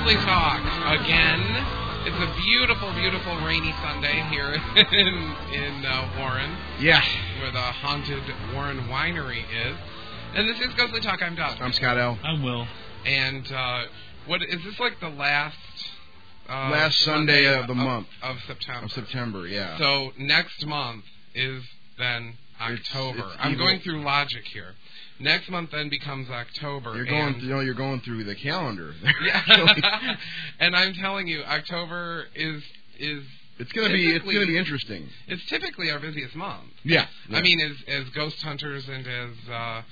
Grizzly Talk again. It's a beautiful, beautiful rainy Sunday here in Warren. Yeah. Where the haunted Warren Winery is. And this is Grizzly Talk. I'm Doug. I'm Scott L. I'm Will. And what is this, like the last Sunday of the month of September? Of September, yeah. So next month is then October. I'm going through logic here. Next month then becomes October. You're going through the calendar. Yeah. And I'm telling you, October is it's going to be interesting. It's typically our busiest month. Yeah. I mean, as ghost hunters and as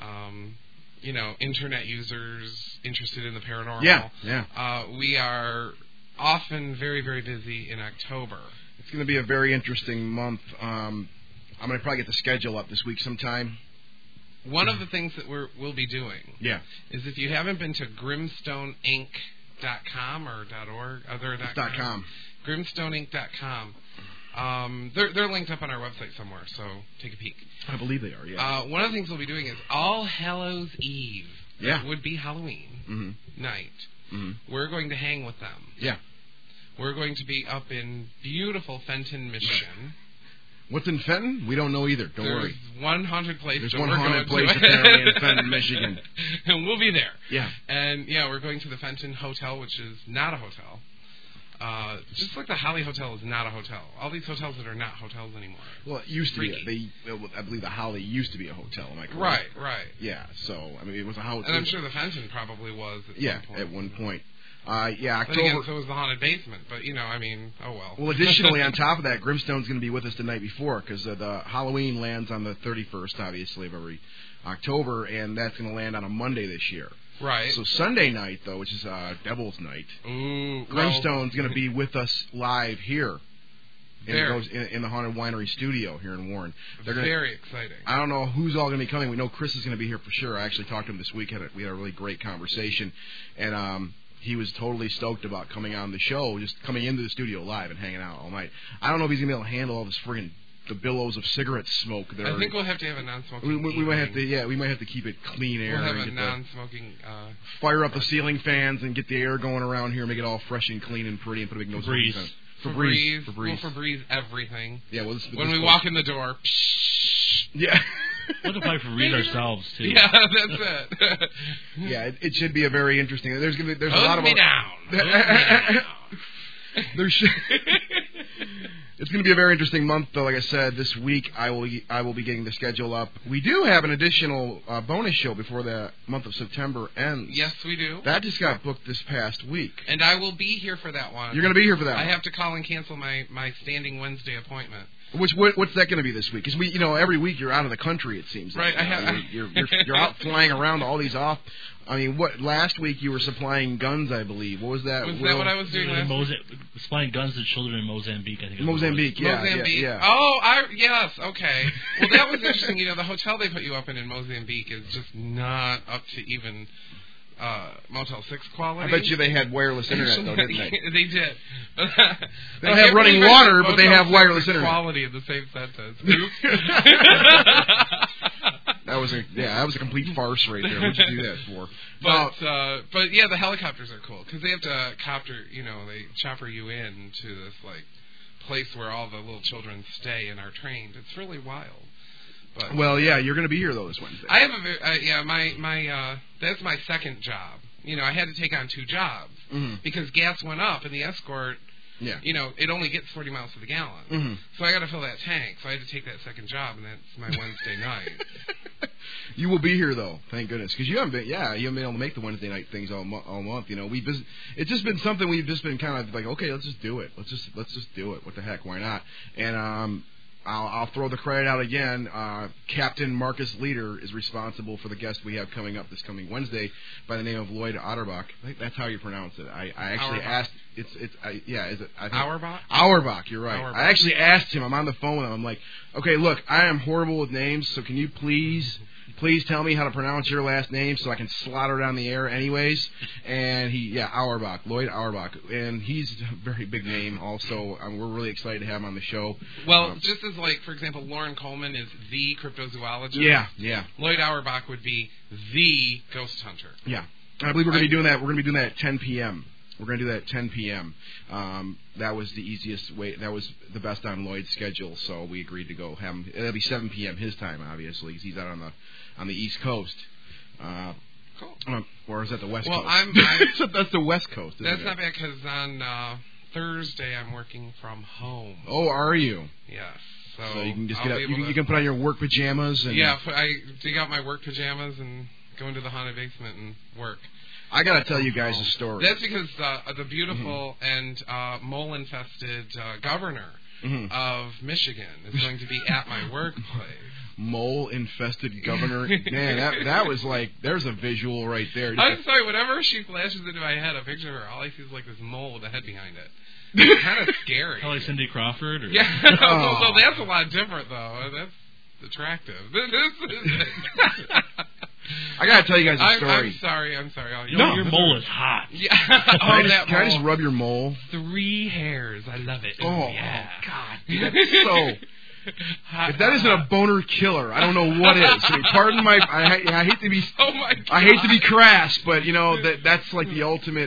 internet users interested in the paranormal. Yeah. We are often very, very busy in October. It's going to be a very interesting month. I'm going to probably get the schedule up this week sometime. One of the things that we'll be doing is if you haven't been to grimstoneinc.com or .org, .com. grimstoneinc.com, they're linked up on our website somewhere, so take a peek. I believe they are, yeah. One of the things we'll be doing is All Hallows Eve. Yeah. It would be Halloween night. Mm-hmm. We're going to hang with them. Yeah. We're going to be up in beautiful Fenton, Michigan. What's in Fenton? We don't know either. Don't worry. There's 100 places. There's 100 places apparently in Fenton, Michigan. And we'll be there. Yeah. And, we're going to the Fenton Hotel, which is not a hotel. Just like the Holly Hotel is not a hotel. All these hotels that are not hotels anymore. Well, it used to be. I believe the Holly used to be a hotel. Am I correct? Right. Yeah. So, I mean, it was a hotel. And I'm sure the Fenton probably was at some point. At one point. October. But again, so was the haunted basement. But, oh well. Well, additionally, on top of that, Grimstone's going to be with us the night before because the Halloween lands on the 31st, obviously, of every October, and that's going to land on a Monday this year. Right. So Sunday night, though, which is Devil's Night, Grimstone's going to be with us live here in the Haunted Winery studio here in Warren. Very exciting. I don't know who's all going to be coming. We know Chris is going to be here for sure. I actually talked to him this week. We had a really great conversation, and he was totally stoked about coming on the show, just coming into the studio live and hanging out all night. I don't know if he's going to be able to handle all this the billows of cigarette smoke. I think we'll have to have a non-smoking. We might have to. We might have to keep it clean air. We'll have a non-smoking. Fire up the ceiling fans and get the air going around here, make it all fresh and clean and pretty, and put a big nose on it. Febreze. We'll Febreze everything. Yeah. Well, when we walk in the door. Yeah. We'll have to Febreze ourselves too. Yeah, that's it. Yeah, it should be a very interesting. There's a lot of. Hold me down. It's going to be a very interesting month, though. Like I said, this week I will be getting the schedule up. We do have an additional bonus show before the month of September ends. Yes, we do. That just got booked this past week. And I will be here for that one. You're going to be here for that one. I have to call and cancel my standing Wednesday appointment. What's that going to be this week? Because every week you're out of the country. It seems right. Like, you're out flying around to all these off. I mean, last week you were supplying guns, I believe. What was that? Was that what I was doing last week? Supplying guns to children in Mozambique, I think. Mozambique. Yeah. Oh, yes, okay. Well, that was interesting. The hotel they put you up in Mozambique is just not up to even Motel 6 quality. I bet you they had wireless internet, though, didn't they? They did. They don't have running water, but they have wireless internet. Quality in the same sentence. That was a complete farce right there. What'd you do that for? But yeah, the helicopters are cool because they have to they chopper you in to this place where all the little children stay and are trained. It's really wild. But, you're going to be here though this Wednesday. I have my that's my second job. I had to take on two jobs because gas went up and the Escort. Yeah. It only gets 40 miles to the gallon. Mm-hmm. So I got to fill that tank. So I had to take that second job, and that's my Wednesday night. You will be here though, thank goodness, because you haven't been able to make the Wednesday night things all month. It's just been something we've just been kind of like, okay, let's just do it. Let's just do it. What the heck? Why not? And I'll throw the credit out again. Captain Marcus Leader is responsible for the guest we have coming up this coming Wednesday by the name of Lloyd Otterbach. I think that's how you pronounce it. I actually asked. Is it? Auerbach? Auerbach, you're right. Auerbach. I actually asked him. I'm on the phone with him. I'm like, okay, look, I am horrible with names, so can you please tell me how to pronounce your last name so I can slaughter it on the air anyways? And Auerbach, Lloyd Auerbach. And he's a very big name also. We're really excited to have him on the show. Well, just as for example, Lauren Coleman is the cryptozoologist. Yeah. Lloyd Auerbach would be the ghost hunter. Yeah. I believe we're going to be doing that. We're going to be doing that at 10 p.m. We're going to do that at 10 p.m. That was the easiest way. That was the best on Lloyd's schedule, so we agreed to go have him. It'll be 7 p.m. his time, obviously, 'cause he's out on the East Coast. Cool. Or is that the West well, Coast? That's the West Coast. That's not bad because on Thursday I'm working from home. Oh, are you? Yes. So you can just get up. You can put on your work pajamas. And I dig out my work pajamas and go into the haunted basement and work. I gotta tell you guys a story. That's because the beautiful and mole-infested governor of Michigan is going to be at my workplace. Mole-infested governor. Man, that was like, there's a visual right there. I'm sorry, whenever she flashes into my head a picture of her, all I see is like this mole with a head behind it. It's kind of scary. Probably Cindy Crawford? Or? Yeah, so that's a lot different, though. That's attractive. I gotta tell you guys a story. I'm sorry. Your mole is hot. Yeah. Can I just rub your mole? 3 hairs. I love it. Oh, yeah. God. That's so... If that isn't a boner killer, I don't know what is. I mean, pardon my... I hate to be... Oh, my God. I hate to be crass, but, that's like the ultimate...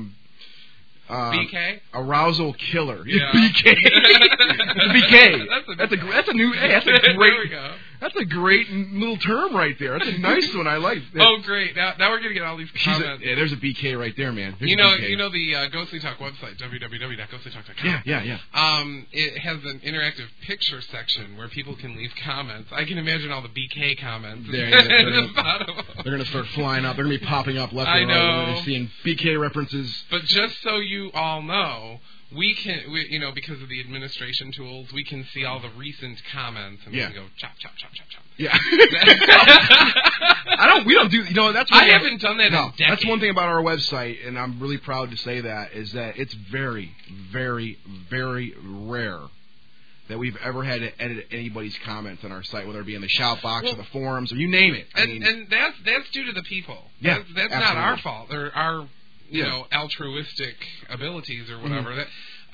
BK? Arousal killer. Yeah. BK. BK. That's a new... Hey, that's a great... There we go. That's a great little term right there. That's a nice one. I like. Oh, great! Now we're gonna get all these comments. There's a BK right there, man. There's you know the Ghostly Talk website, www.ghostlytalk.com. Yeah. It has an interactive picture section where people can leave comments. I can imagine all the BK comments. They're gonna start flying up. They're gonna be popping up left and right. They're seeing BK references. But just so you all know. We because of the administration tools, we can see all the recent comments and we can go chop, chop, chop, chop, chop. Yeah. We don't do, that's one I haven't done that in decades. That's one thing about our website, and I'm really proud to say that, is that it's very, very, very rare that we've ever had to edit anybody's comments on our site, whether it be in the shout box or the forums or you name it. And that's due to the people. Yeah, that's not our fault. They're our altruistic abilities or whatever.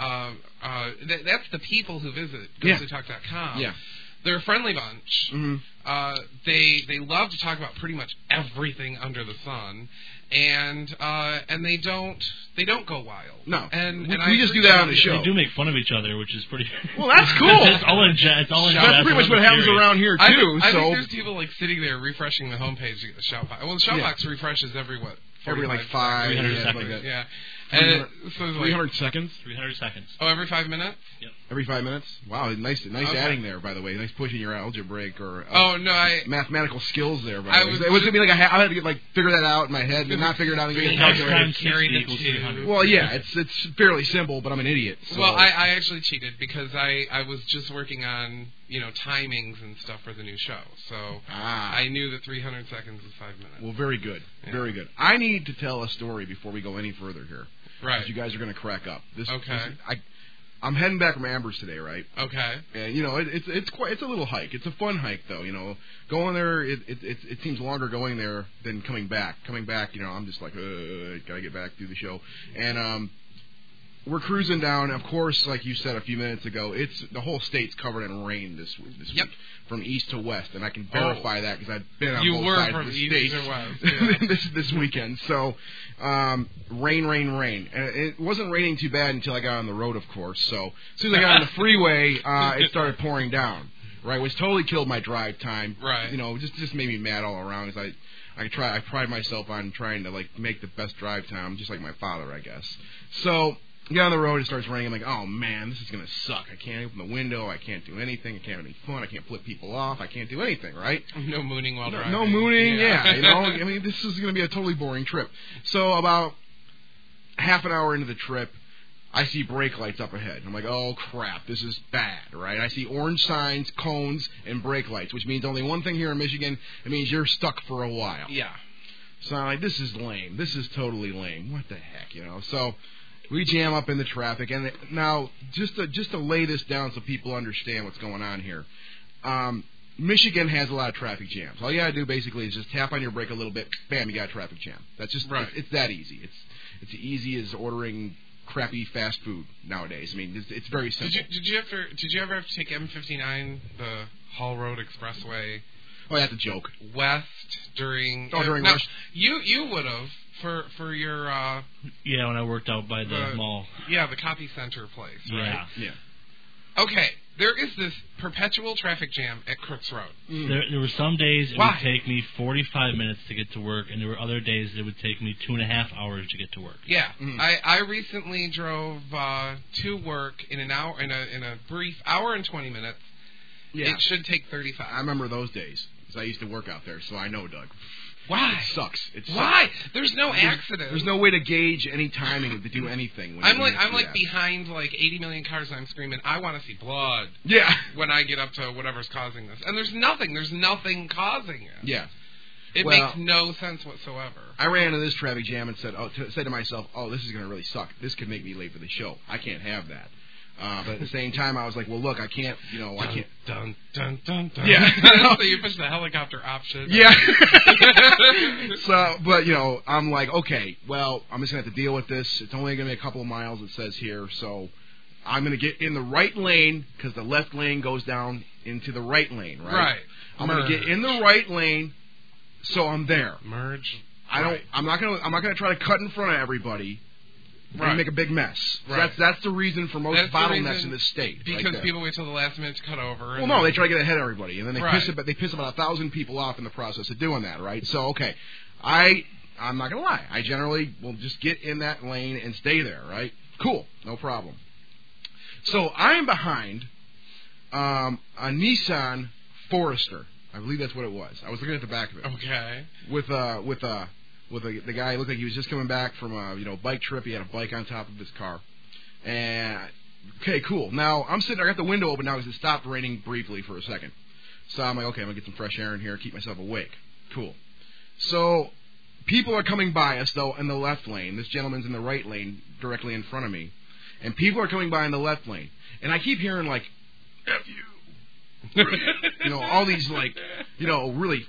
That's the people who visit GhostlyTalk.com. Yeah. They're a friendly bunch. Mm-hmm. They love to talk about pretty much everything under the sun, and they don't go wild. No, and we just do that on the show. They do make fun of each other, which is pretty. Well, that's cool. It's all in jest. That's pretty much what happens around here too. I think there's people like sitting there refreshing the homepage to get the shout box. Well, the shout box refreshes every 5 300 seconds. Yeah. And so 300 seconds? 300 seconds. Oh, every 5 minutes? Yep. Every 5 minutes? Wow, nice adding there, by the way. Nice pushing your algebraic or mathematical skills there, by the way. It was going to be like I had to figure that out in my head and not figure it out in the calculator. Well, yeah, it's fairly simple, but I'm an idiot. So. Well, I actually cheated because I was just working on, timings and stuff for the new show. So I knew that 300 seconds is 5 minutes. Well, very good. Yeah. Very good. I need to tell a story before we go any further here. Right. You guys are going to crack up. Okay. I'm heading back from Amber's today, right? Okay. And it's a little hike. It's a fun hike though. Going there, it seems longer going there than coming back. Coming back, I'm just like, gotta get back, do the show, and we're cruising down. Of course, like you said a few minutes ago, the whole state's covered in rain this week, from east to west, and I can verify that because I've been on both sides of the state this weekend. So, rain, and it wasn't raining too bad until I got on the road, of course. So, as soon as I got on the freeway, it started pouring down. Right, which totally killed my drive time. Right, just made me mad all around. Because I pride myself on trying to make the best drive time, just like my father, I guess. So. Get on the road, it starts raining. I'm like, oh man, this is going to suck. I can't open the window. I can't do anything. I can't have any fun. I can't flip people off. I can't do anything, right? No mooning while driving. No mooning, yeah. I mean, this is going to be a totally boring trip. So about half an hour into the trip, I see brake lights up ahead. I'm like, oh crap, this is bad, right? I see orange signs, cones, and brake lights, which means only one thing here in Michigan. It means you're stuck for a while. Yeah. So I'm like, this is lame. This is totally lame. What the heck, So... we jam up in the traffic, and now just to lay this down so people understand what's going on here. Michigan has a lot of traffic jams. All you gotta do basically is just tap on your brake a little bit, bam, you got a traffic jam. That's just right. It's that easy. It's easy as ordering crappy fast food nowadays. I mean, it's very simple. Did you ever have to take M59, the Hall Road Expressway? Oh, that's a joke. West during rush. You would have for your Yeah, when I worked out by the mall. Yeah, the copy center place, right? Yeah. Okay, there is this perpetual traffic jam at Crooks Road. There were some days it Why? would take me 45 minutes to get to work, and there were other days it would take me 2.5 hours to get to work. Yeah, I recently drove to work in an hour in a brief hour and 20 minutes. Yeah. It should take 35. I remember those days because I used to work out there, so I know, Doug. Why? It sucks. It sucks. Why? There's no accident. There's no way to gauge any timing to do anything. When I'm you like behind like 80 million cars, and I'm screaming, I want to see blood. Yeah. When I get up to whatever's causing this, and there's nothing causing it. Yeah. It makes no sense whatsoever. I ran into this traffic jam and said to myself, this is going to really suck. This could make me late for the show. I can't have that. But at the same time, I was like, well, look, I can't. Dun, dun, dun, dun. Yeah. So you push the helicopter option. Yeah. But I'm like, okay, well, I'm just going to have to deal with this. It's only going to be a couple of miles, it says here. So I'm going to get in the right lane because the left lane goes down into the right lane, right? Right. I'm going to get in the right lane, so I'm there. Merge. I'm not going to try to cut in front of everybody. Right. And make a big mess. So right. That's the reason for most bottlenecks in the state. Because people wait till the last minute to cut over. Well, no, they try to get ahead of everybody, and then they piss about 1,000 people off in the process of doing that, right? So, okay, I'm not going to lie. I generally will just get in that lane and stay there, right? Cool, no problem. So I'm behind a Nissan Forester. I believe that's what it was. I was looking at the back of it. Okay. With the guy, looked like he was just coming back from a bike trip. He had a bike on top of his car. And, okay, cool. Now, I got the window open now because it stopped raining briefly for a second. So I'm like, okay, I'm going to get some fresh air in here, keep myself awake. Cool. So, people are coming by us, though, in the left lane. This gentleman's in the right lane directly in front of me. And people are coming by in the left lane. And I keep hearing, like, F you. All these, like, really,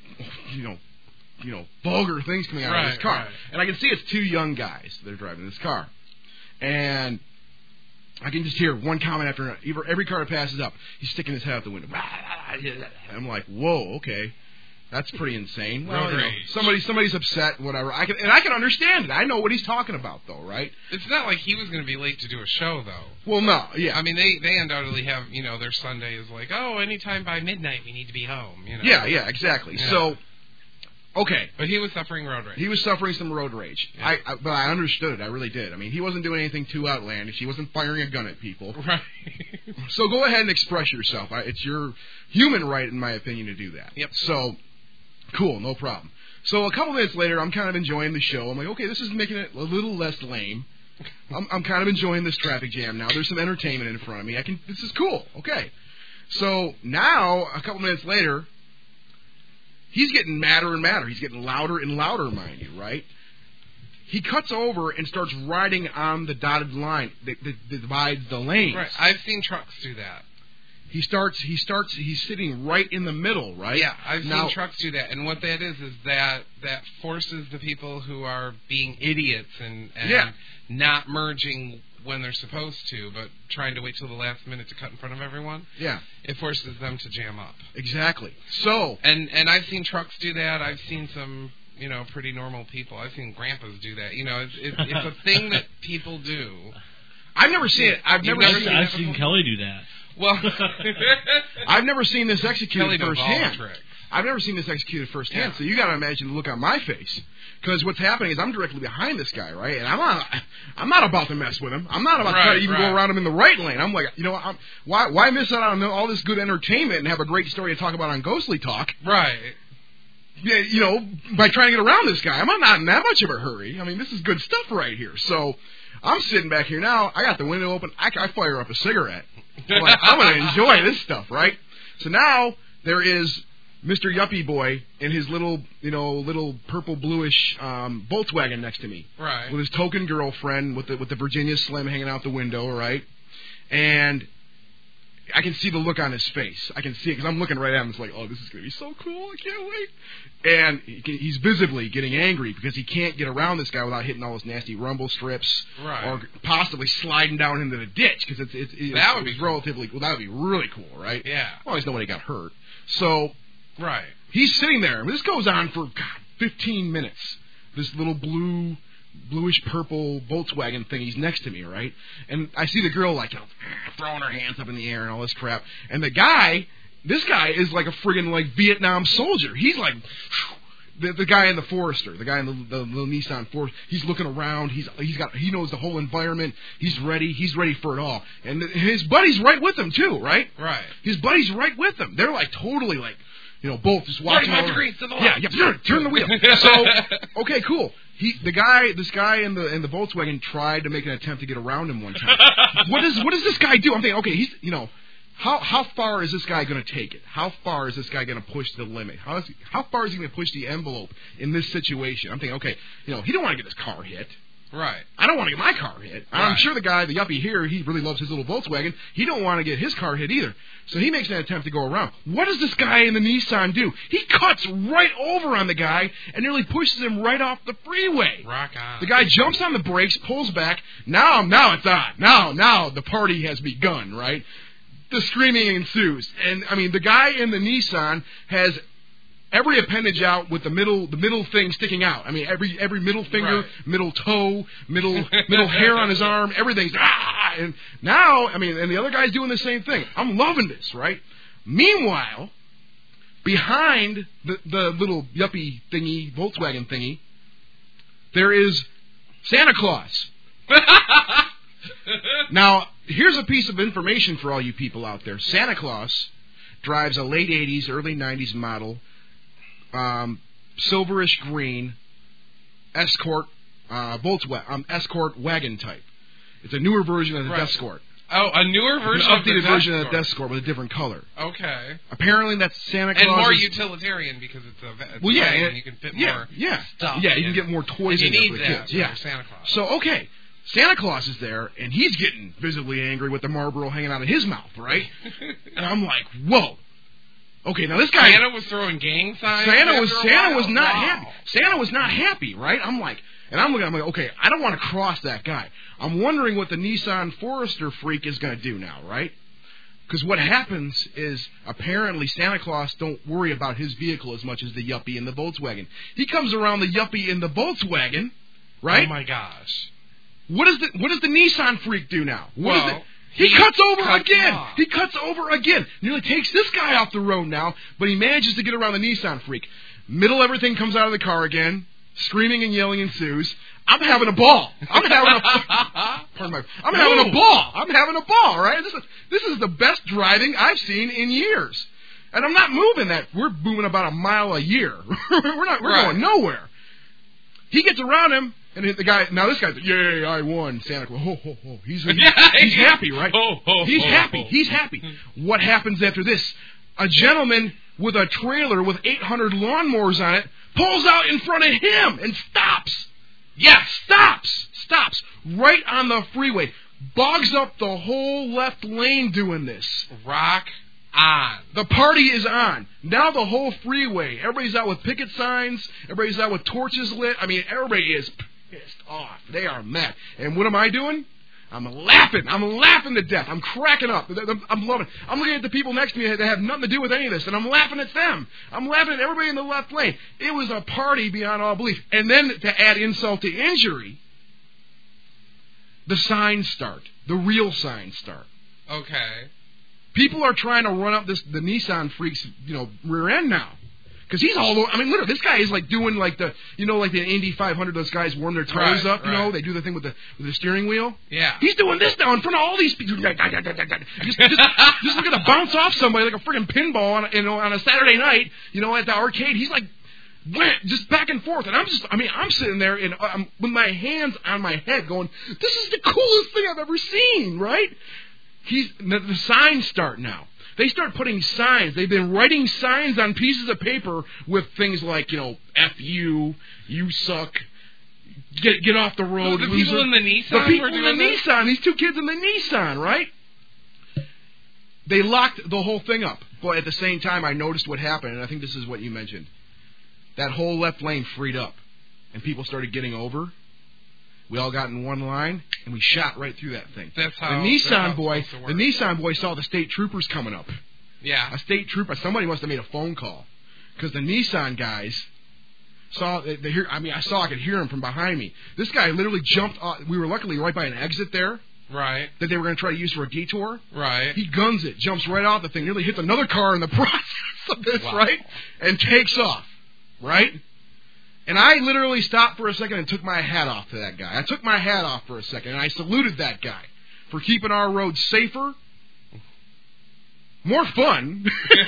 vulgar things coming out of this car. Right. And I can see it's two young guys that are driving this car. And I can just hear one comment after another. Every car that passes up, he's sticking his head out the window. And I'm like, whoa, okay. That's pretty insane. Well, somebody's upset, whatever. I can understand it. I know what he's talking about, though, right? It's not like he was going to be late to do a show, though. Well, no, yeah. I mean, they undoubtedly have, their Sunday is like, anytime by midnight we need to be home. Yeah, exactly. Yeah. So, okay. But he was suffering road rage. He was suffering some road rage. Yeah. But I understood it. I really did. I mean, he wasn't doing anything too outlandish. He wasn't firing a gun at people. Right. So go ahead and express yourself. It's your human right, in my opinion, to do that. Yep. So, cool, no problem. So a couple minutes later, I'm kind of enjoying the show. I'm like, okay, this is making it a little less lame. I'm kind of enjoying this traffic jam now. There's some entertainment in front of me. This is cool. Okay. So now, a couple minutes later, he's getting madder and madder. He's getting louder and louder, mind you, right? He cuts over and starts riding on the dotted line that divides the lanes. Right. I've seen trucks do that. He's sitting right in the middle, right? Yeah, I've seen trucks do that. And what that is that forces the people who are being idiots and not merging when they're supposed to, but trying to wait till the last minute to cut in front of everyone. Yeah. It forces them to jam up. Exactly. So. And I've seen trucks do that. I've seen some, pretty normal people. I've seen grandpas do that. It's a thing that people do. I've never seen it. I've seen Kelly do that. Well, I've never seen this executed firsthand. Tricks. I've never seen this executed firsthand, Yeah. so you got to imagine the look on my face. Because what's happening is I'm directly behind this guy, right? And I'm not about to mess with him. I'm not about to try to even go around him in the right lane. I'm like, why miss out on all this good entertainment and have a great story to talk about on Ghostly Talk? Right. By trying to get around this guy. I'm not in that much of a hurry. I mean, this is good stuff right here. So I'm sitting back here now. I got the window open. I fire up a cigarette. I'm going to enjoy this stuff, right? So now there is Mr. Yuppie Boy in his little purple bluish Volkswagen next to me, right? With his token girlfriend with the Virginia Slim hanging out the window, right? And I can see the look on his face. I can see it because I'm looking right at him. It's like, oh, this is going to be so cool. I can't wait. And he's visibly getting angry because he can't get around this guy without hitting all those nasty rumble strips, right? Or possibly sliding down into the ditch because that would be relatively cool. That would be really cool, right? Yeah. Well, at least nobody got hurt. So, right. He's sitting there. This goes on for 15 minutes. this little bluish purple Volkswagen thing. He's next to me, right? And I see the girl like, you know, throwing her hands up in the air and all this crap. And this guy is like a friggin' like Vietnam soldier. He's like, the guy in the Forester, the guy in the Nissan Forester. He's looking around. He knows the whole environment. He's ready for it all. And his buddy's right with him too, right? Right. His buddy's right with him. They're like totally like, you know, both just watching. 45 degrees to the left. Yeah, turn the wheel. So, okay, cool. This guy in the Volkswagen tried to make an attempt to get around him one time. What does this guy do? I'm thinking, okay, he's, you know, how far is this guy going to take it? How far is this guy going to push the limit? How far is he going to push the envelope in this situation? I'm thinking, okay, you know, he don't want to get his car hit. Right. I don't want to get my car hit. Right. I'm sure the yuppie here, he really loves his little Volkswagen. He don't want to get his car hit either. So he makes an attempt to go around. What does this guy in the Nissan do? He cuts right over on the guy and nearly pushes him right off the freeway. Rock on. The guy jumps on the brakes, pulls back. Now it's on. Now the party has begun, right? The screaming ensues. And, I mean, the guy in the Nissan has every appendage out with the middle thing sticking out. I mean, every middle finger, right. middle toe, middle hair on his arm, everything's and now, I mean, and the other guy's doing the same thing. I'm loving this, right? Meanwhile, behind the little yuppie thingy, Volkswagen thingy, there is Santa Claus. Now, here's a piece of information for all you people out there. Santa Claus drives a late 80s, early 90s model, silverish green Escort Escort wagon type. It's a newer version of the right. Escort. Oh, a newer version An of the updated version of Escort. the Escort with a different color. Okay. Apparently that's Santa Claus. And more utilitarian because it's a well, yeah, and you can fit more stuff. Yeah, you can get more toys in there need for the that kids. for Yeah. Santa Claus. So, okay, Santa Claus is there, and he's getting visibly angry with the Marlboro hanging out of his mouth, right? And I'm like, whoa. Okay, now this guy... Santa was throwing gang signs. Santa was not wow. happy. Santa was not happy, right? I'm like, I'm like, okay, I don't want to cross that guy. I'm wondering what the Nissan Forester freak is going to do now, right? Because what happens is apparently Santa Claus don't worry about his vehicle as much as the yuppie in the Volkswagen. He comes around the yuppie in the Volkswagen, right? Oh my gosh! What does the Nissan freak do now? He cuts over again. Nearly takes this guy off the road now, but he manages to get around the Nissan freak. Middle everything comes out of the car again. Screaming and yelling ensues. I'm having a ball. I'm having a ball, right? This is the best driving I've seen in years. And I'm not moving that. We're moving about a mile a year. We're going nowhere. He gets around him, and this guy's like, yay, I won, Santa Claus. Ho, ho, ho. He's happy, right? He's happy. What happens after this? A gentleman with a trailer with 800 lawnmowers on it pulls out in front of him and stops. Yes, stops right on the freeway. Bogs up the whole left lane doing this. Rock on. The party is on. Now the whole freeway. Everybody's out with picket signs. Everybody's out with torches lit. I mean, everybody is pissed off. They are mad. And what am I doing? I'm laughing to death. I'm cracking up. I'm loving it. I'm looking at the people next to me that have nothing to do with any of this, and I'm laughing at them. I'm laughing at everybody in the left lane. It was a party beyond all belief. And then to add insult to injury, the signs start. The real signs start. Okay. People are trying to run up the Nissan freak's, rear end now. Because he's all over. I mean, literally, this guy is like doing like the Indy 500. Those guys warm their toes up. Right. They do the thing with the steering wheel. Yeah. He's doing this now in front of all these people. Just looking to bounce off somebody like a friggin' pinball on a Saturday night. At the arcade. He's like, just back and forth, and I'm sitting there with my hands on my head, going, "This is the coolest thing I've ever seen." Right? The signs start now. They start putting signs. They've been writing signs on pieces of paper with things like, F you suck, get off the road. The people in the Nissan. The people in the Nissan. These two kids in the Nissan, right? They locked the whole thing up. But at the same time, I noticed what happened, and I think this is what you mentioned. That whole left lane freed up, and people started getting over. We all got in one line, and we shot right through that thing. That's how the Nissan boy saw the state troopers coming up. Yeah. A state trooper. Somebody must have made a phone call, because the Nissan guys I saw I could hear him from behind me. This guy literally jumped off. We were luckily right by an exit there. Right. That they were going to try to use for a detour. Right. He guns it, jumps right out the thing, nearly hits another car in the process of this, right? And takes off, right? And I literally stopped for a second and took my hat off to that guy. I took my hat off for a second, and I saluted that guy for keeping our roads safer, more fun,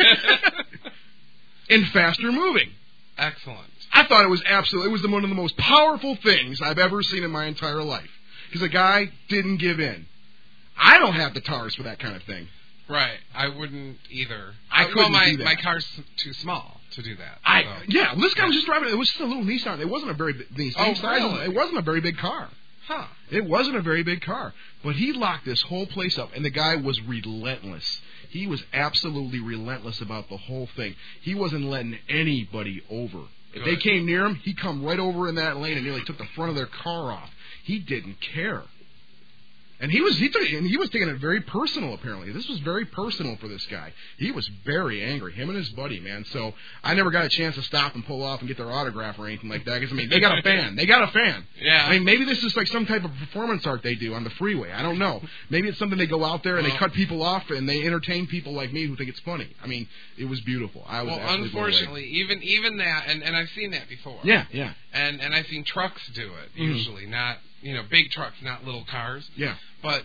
and faster moving. Excellent. I thought it was one of the most powerful things I've ever seen in my entire life. Because the guy didn't give in. I don't have the tars for that kind of thing. Right. I wouldn't either. I couldn't do that. My car's too small to do that. Yeah, this guy was just driving. It was just a little Nissan. It wasn't a very big really? It wasn't a very big car. Huh. It wasn't a very big car. But he locked this whole place up, and the guy was relentless. He was absolutely relentless about the whole thing. He wasn't letting anybody over. If they came near him, he'd come right over in that lane and nearly took the front of their car off. He didn't care. And he was taking it very personal, apparently. This was very personal for this guy. He was very angry, him and his buddy, man. So I never got a chance to stop and pull off and get their autograph or anything like that. Because, they got a fan. They got a fan. Yeah. Maybe this is like some type of performance art they do on the freeway. I don't know. Maybe it's something they go out there and they cut people off and they entertain people like me who think it's funny. It was beautiful. Unfortunately, even that, and I've seen that before. Yeah. And I've seen trucks do it, usually, not, big trucks, not little cars. Yeah. But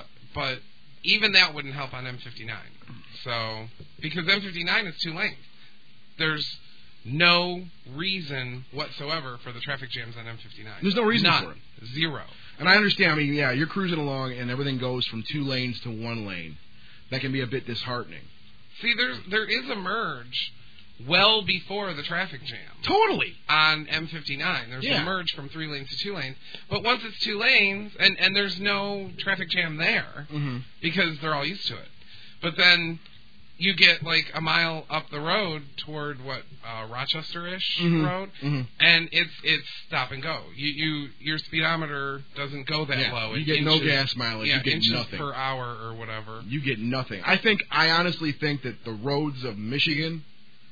even that wouldn't help on M59. So, because M59 is 2 lanes. There's no reason whatsoever for the traffic jams on M59. There's no reason None. for it. Zero. And I understand. You're cruising along and everything goes from 2 lanes to 1 lane. That can be a bit disheartening. See, there is a merge well before the traffic jam. Totally. On M59. There's a merge from 3 lanes to 2 lanes. But once it's 2 lanes, and there's no traffic jam there, because they're all used to it. But then you get like a mile up the road toward Rochester-ish road, and it's stop and go. Your speedometer doesn't go that low. You get no gas mileage. You get inches nothing per hour or whatever. You get nothing. I honestly think that the roads of Michigan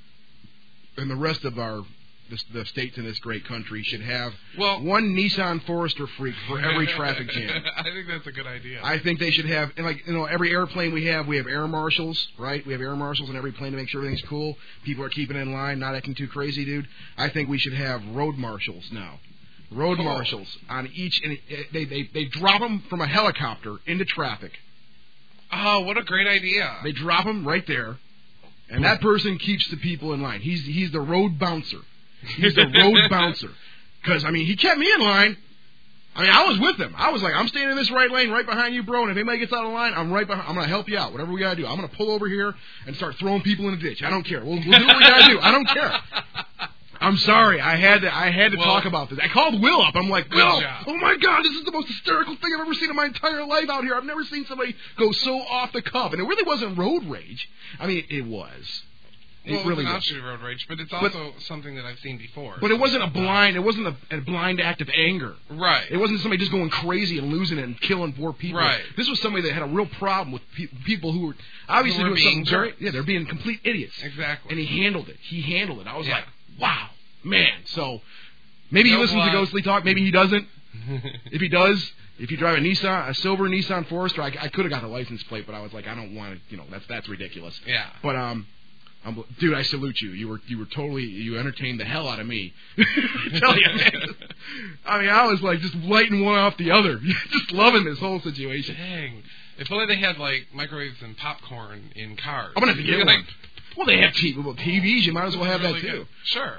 and the rest of the states in this great country should have one Nissan Forester freak for every traffic jam. I think that's a good idea. I think they should have, every airplane we have air marshals, right? We have air marshals in every plane to make sure everything's cool. People are keeping in line, not acting too crazy, dude. I think we should have road marshals now. Road marshals on each, and they drop them from a helicopter into traffic. Oh, what a great idea. They drop them right there. And that person keeps the people in line. He's the road bouncer. He's the road bouncer. Because, he kept me in line. I was with him. I was like, I'm staying in this right lane right behind you, bro, and if anybody gets out of line, I'm right behind. I'm going to help you out, whatever we got to do. I'm going to pull over here and start throwing people in the ditch. I don't care. We'll do what we got to do. I don't care. I'm sorry. I had to talk about this. I called Will up. I'm like, Will, oh my God, this is the most hysterical thing I've ever seen in my entire life out here. I've never seen somebody go so off the cuff. And it really wasn't road rage. It was. It really was actually road rage, but it's also something that I've seen before. But it wasn't a blind act of anger. Right. It wasn't somebody just going crazy and losing it and killing poor people. Right. This was somebody that had a real problem with people who were obviously doing something they're being complete idiots. Exactly. And he handled it. I was like, wow, man. So maybe he listens to Ghostly Talk, maybe he doesn't. If he does, if you drive a silver Nissan Forester, I could have got the license plate, but I was like, I don't want to, that's ridiculous. Yeah. But dude, I salute you. You were totally, you entertained the hell out of me. I tell you, man. I was like just lighting one off the other, just loving this whole situation. Dang. If only they had like microwaves and popcorn in cars. I'm gonna have to get one. Well, they have TVs. You might as well have that too. Good. Sure.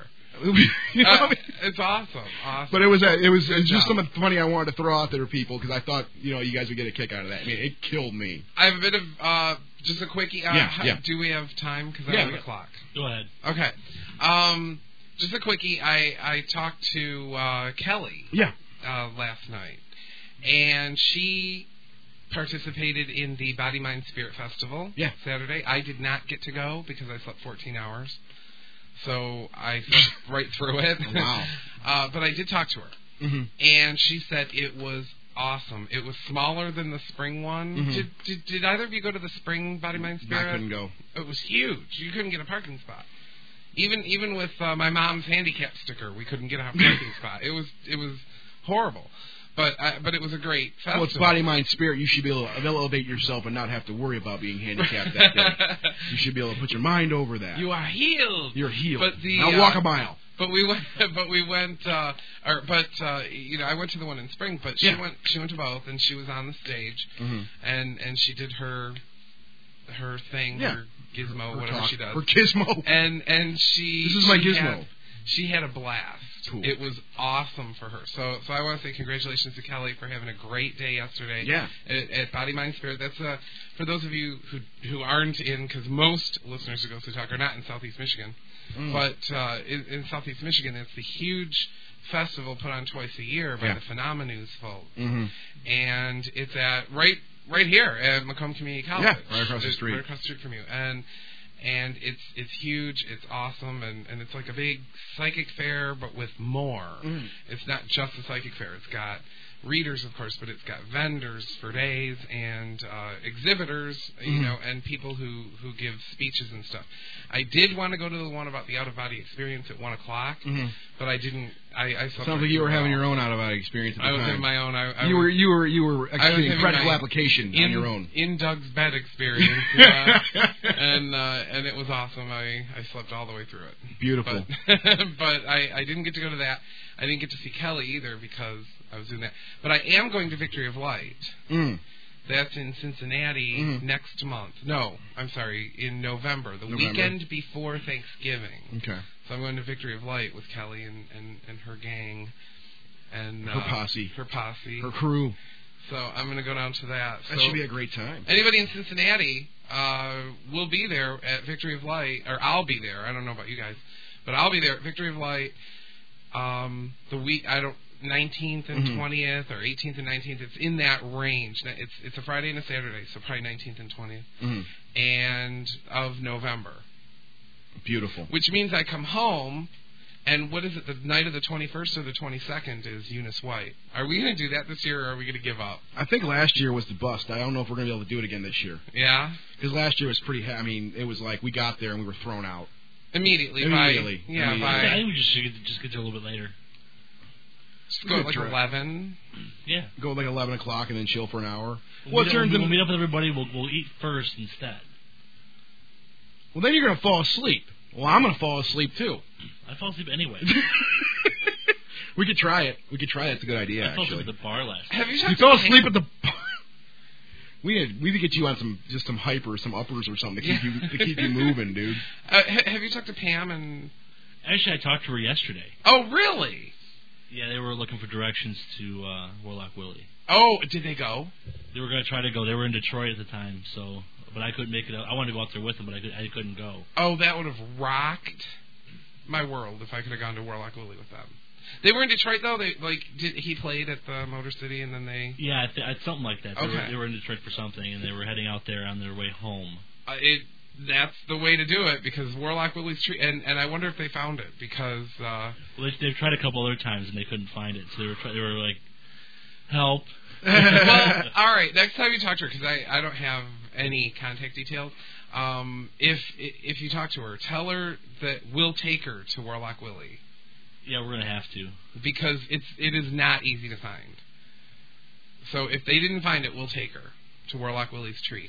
It's awesome. But it was just something funny I wanted to throw out there to people because I thought you guys would get a kick out of that. It killed me. I have a bit of just a quickie. Yeah. Do we have time? Because I have the clock. Go ahead. Okay. Just a quickie. I talked to Kelly. Yeah. Last night, and she participated in the Body, Mind, Spirit Festival. Yeah. Saturday. I did not get to go because I slept 14 hours. So I slept right through it. Wow. But I did talk to her. Mm-hmm. And she said it was awesome. It was smaller than the spring one. Mm-hmm. Did either of you go to the spring Body, Mind, Spirit? I couldn't go. It was huge. You couldn't get a parking spot. Even with my mom's handicap sticker, we couldn't get a parking spot. It was horrible. But it was a great festival. Well, it's body, mind, spirit. You should be able to elevate yourself and not have to worry about being handicapped that day. You should be able to put your mind over that. You are healed. You're healed. But now walk a mile. But we went. I went to the one in spring. But she went. She went to both, and she was on the stage, and she did her thing, her gizmo, whatever talk, she does. Her gizmo. And she. This is my gizmo. She had a blast. Cool. It was awesome for her. So I want to say congratulations to Kelly for having a great day yesterday. Yeah. At Body, Mind, Spirit. That's for those of you who aren't in, because most listeners who go to Talk are not in Southeast Michigan. But in Southeast Michigan, it's the huge festival put on twice a year by the Phenomenus folks. And it's at right here at Macomb Community College. Yeah, right across the street. Right across the street from you. And it's huge, it's awesome, and it's like a big psychic fair, but with more. It's not just a psychic fair. It's got readers, of course, but it's got vendors for days and exhibitors, and people who give speeches and stuff. I did want to go to the one about the out-of-body experience at 1 o'clock, but I didn't. I sounds like you were having your own out-of-body experience at the time. I was having my own. You were executing practical application on your own. In Doug's bed experience, and it was awesome. I slept all the way through it. Beautiful. But I didn't get to go to that. I didn't get to see Kelly either because I was doing that. But I am going to Victory of Light. That's in Cincinnati next month. No, I'm sorry, in November. The weekend before Thanksgiving. Okay. So I'm going to Victory of Light with Kelly and her gang. And her posse. Her posse. Her crew. So I'm going to go down to that. That should be a great time. Anybody in Cincinnati will be there at Victory of Light, or I'll be there. I don't know about you guys. But I'll be there at Victory of Light the week, 19th and 20th, or 18th and 19th. It's in that range. It's a Friday and a Saturday, so probably 19th and 20th. And of November. Beautiful. Which means I come home, and what is it, the night of the 21st or the 22nd is Eunice White. Are we going to do that this year, or are we going to give up? I think last year was the bust. I don't know if we're going to be able to do it again this year. Yeah? Because last year was pretty, it was like we got there and we were thrown out. Immediately. I think we just get there a little bit later. Just go at like 11. Yeah. Go at like 11 o'clock and then chill for an hour. We'll meet up with everybody. We'll eat first instead. Well, then you're going to fall asleep. Well, I'm going to fall asleep too. I fall asleep anyway. We could try it. It's a good idea, I fell asleep at the bar last night. You fell asleep at the bar? We need to get you on some hyper, some uppers or something to keep you moving, dude. Have you talked to Pam and? Actually, I talked to her yesterday. Oh, really? Yeah, they were looking for directions to Warlock Willie. Oh, did they go? They were going to try to go. They were in Detroit at the time, but I couldn't make it up. I wanted to go out there with them, but I couldn't go. Oh, that would have rocked my world if I could have gone to Warlock Willie with them. They were in Detroit, though? He played at the Motor City, and then they... Yeah, something like that. Okay. They were in Detroit for something, and they were heading out there on their way home. That's the way to do it, because Warlock Willie's tree... And I wonder if they found it, because... Well, they've tried a couple other times, and they couldn't find it, so they were like, help. Well, all right, next time you talk to her, because I don't have any contact details, if you talk to her, tell her that we'll take her to Warlock Willie. Yeah, we're going to have to. Because it is not easy to find. So if they didn't find it, we'll take her to Warlock Willie's tree.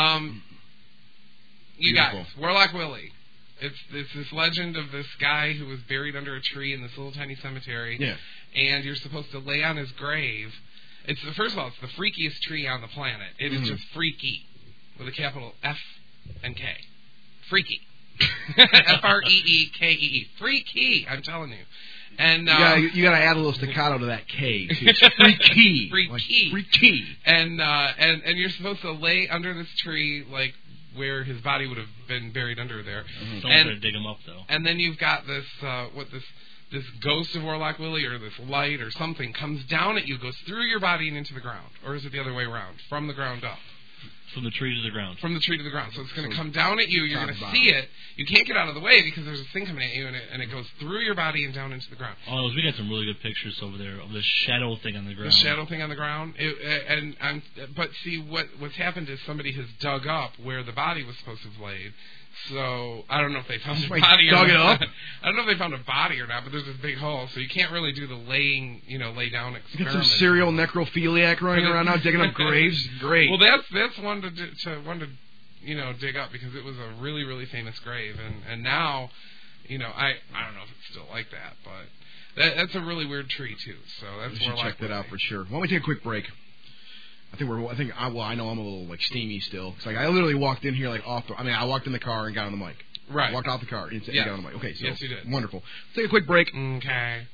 You guys, Warlock Willie. It's this legend of this guy who was buried under a tree in this little tiny cemetery. Yeah. And you're supposed to lay on his grave. First of all, it's the freakiest tree on the planet. It is just freaky. With a capital F and K. Freaky. Freekee. Freaky, I'm telling you. And you gotta add a little staccato to that K. It's freaky. Freaky. And you're supposed to lay under this tree, like where his body would have been buried under there. Someone's going to dig him up, though. And then you've got this this ghost of Warlock Willie, or this light or something, comes down at you, goes through your body and into the ground. Or is it the other way around? From the ground up. From the tree to the ground. From the tree to the ground. So it's going to come down at you. You're going to see it. You can't get out of the way because there's a thing coming at you, and it goes through your body and down into the ground. Oh, we got some really good pictures over there of the shadow thing on the ground. The shadow thing on the ground. But see, what's happened is somebody has dug up where the body was supposed to have laid. So I don't know if they found a Like, body dug or it not. up? I don't know if they found a body or not, but there's this big hole, so you can't really do the lay down Get experiment. some serial necrophiliac running around now digging up graves. Great. Well, that's one to dig up because it was a really, really famous grave, and now, I don't know if it's still like that, but that's a really weird tree too. So that's we should more check that out for sure. Why don't we take a quick break? I know I'm a little like steamy still. It's like I literally walked in here like I walked in the car and got on the mic. Right. Walked out the car and got on the mic. Okay, so yes, you did. Wonderful. Let's take a quick break. Okay.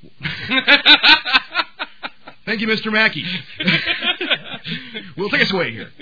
Thank you, Mr. Mackey. We'll take us away here.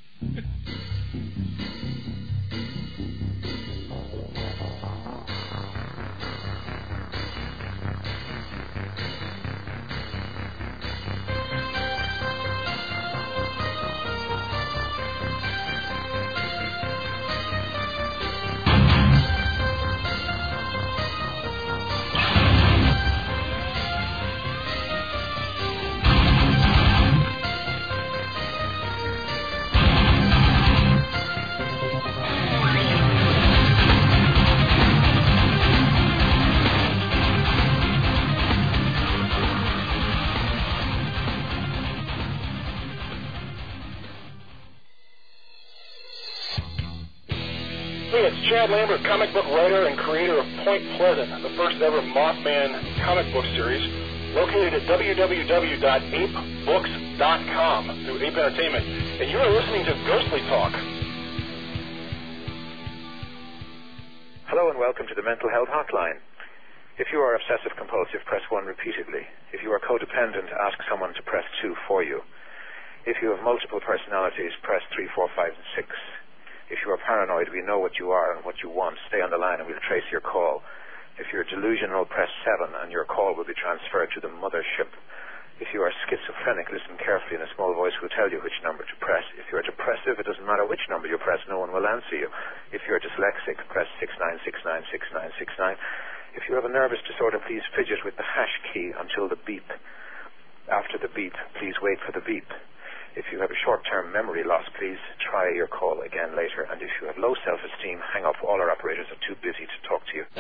Hey, it's Chad Lambert, comic book writer and creator of Point Pleasant, the first ever Mothman comic book series, located at www.apebooks.com through Ape Entertainment. And you are listening to Ghostly Talk. Hello and welcome to the Mental Health Hotline. If you are obsessive compulsive, press 1 repeatedly. If you are codependent, ask someone to press 2 for you. If you have multiple personalities, press 3, 4, 5, and 6. If you are paranoid, we know what you are and what you want. Stay on the line and we'll trace your call. If you're delusional, press 7 and your call will be transferred to the mothership. If you are schizophrenic, listen carefully and a small voice will tell you which number to press. If you are depressive, it doesn't matter which number you press, no one will answer you. If you are dyslexic, press 69696969. If you have a nervous disorder, please fidget with the hash key until the beep. After the beep, please wait for the beep. If you have a short-term memory loss, please try your call again later. And if you have low self-esteem, hang up. All our operators are too busy to talk to you.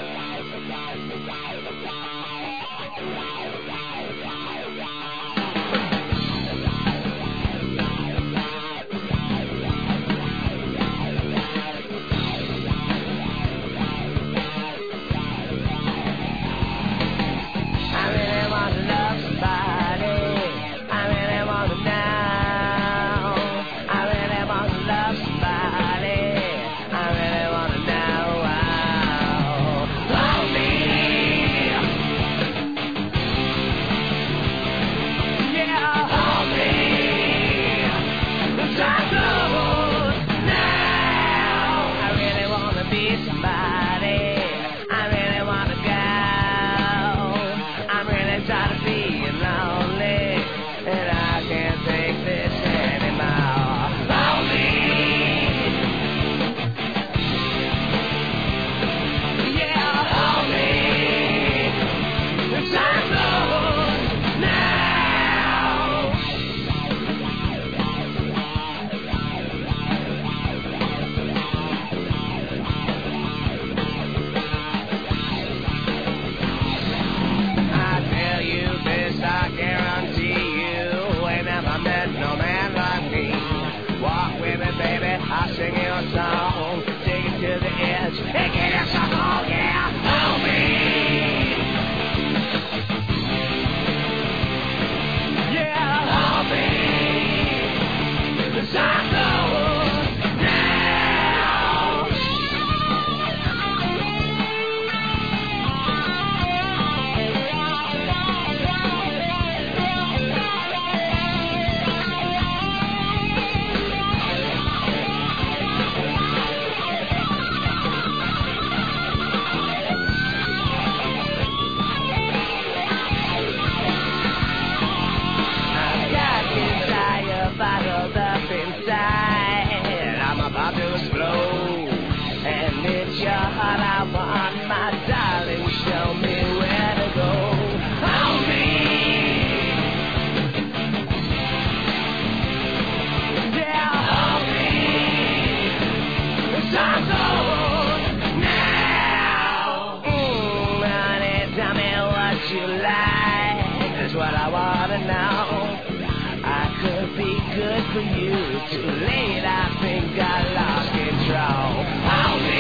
for you. Too late, I think I lost control. Hold me.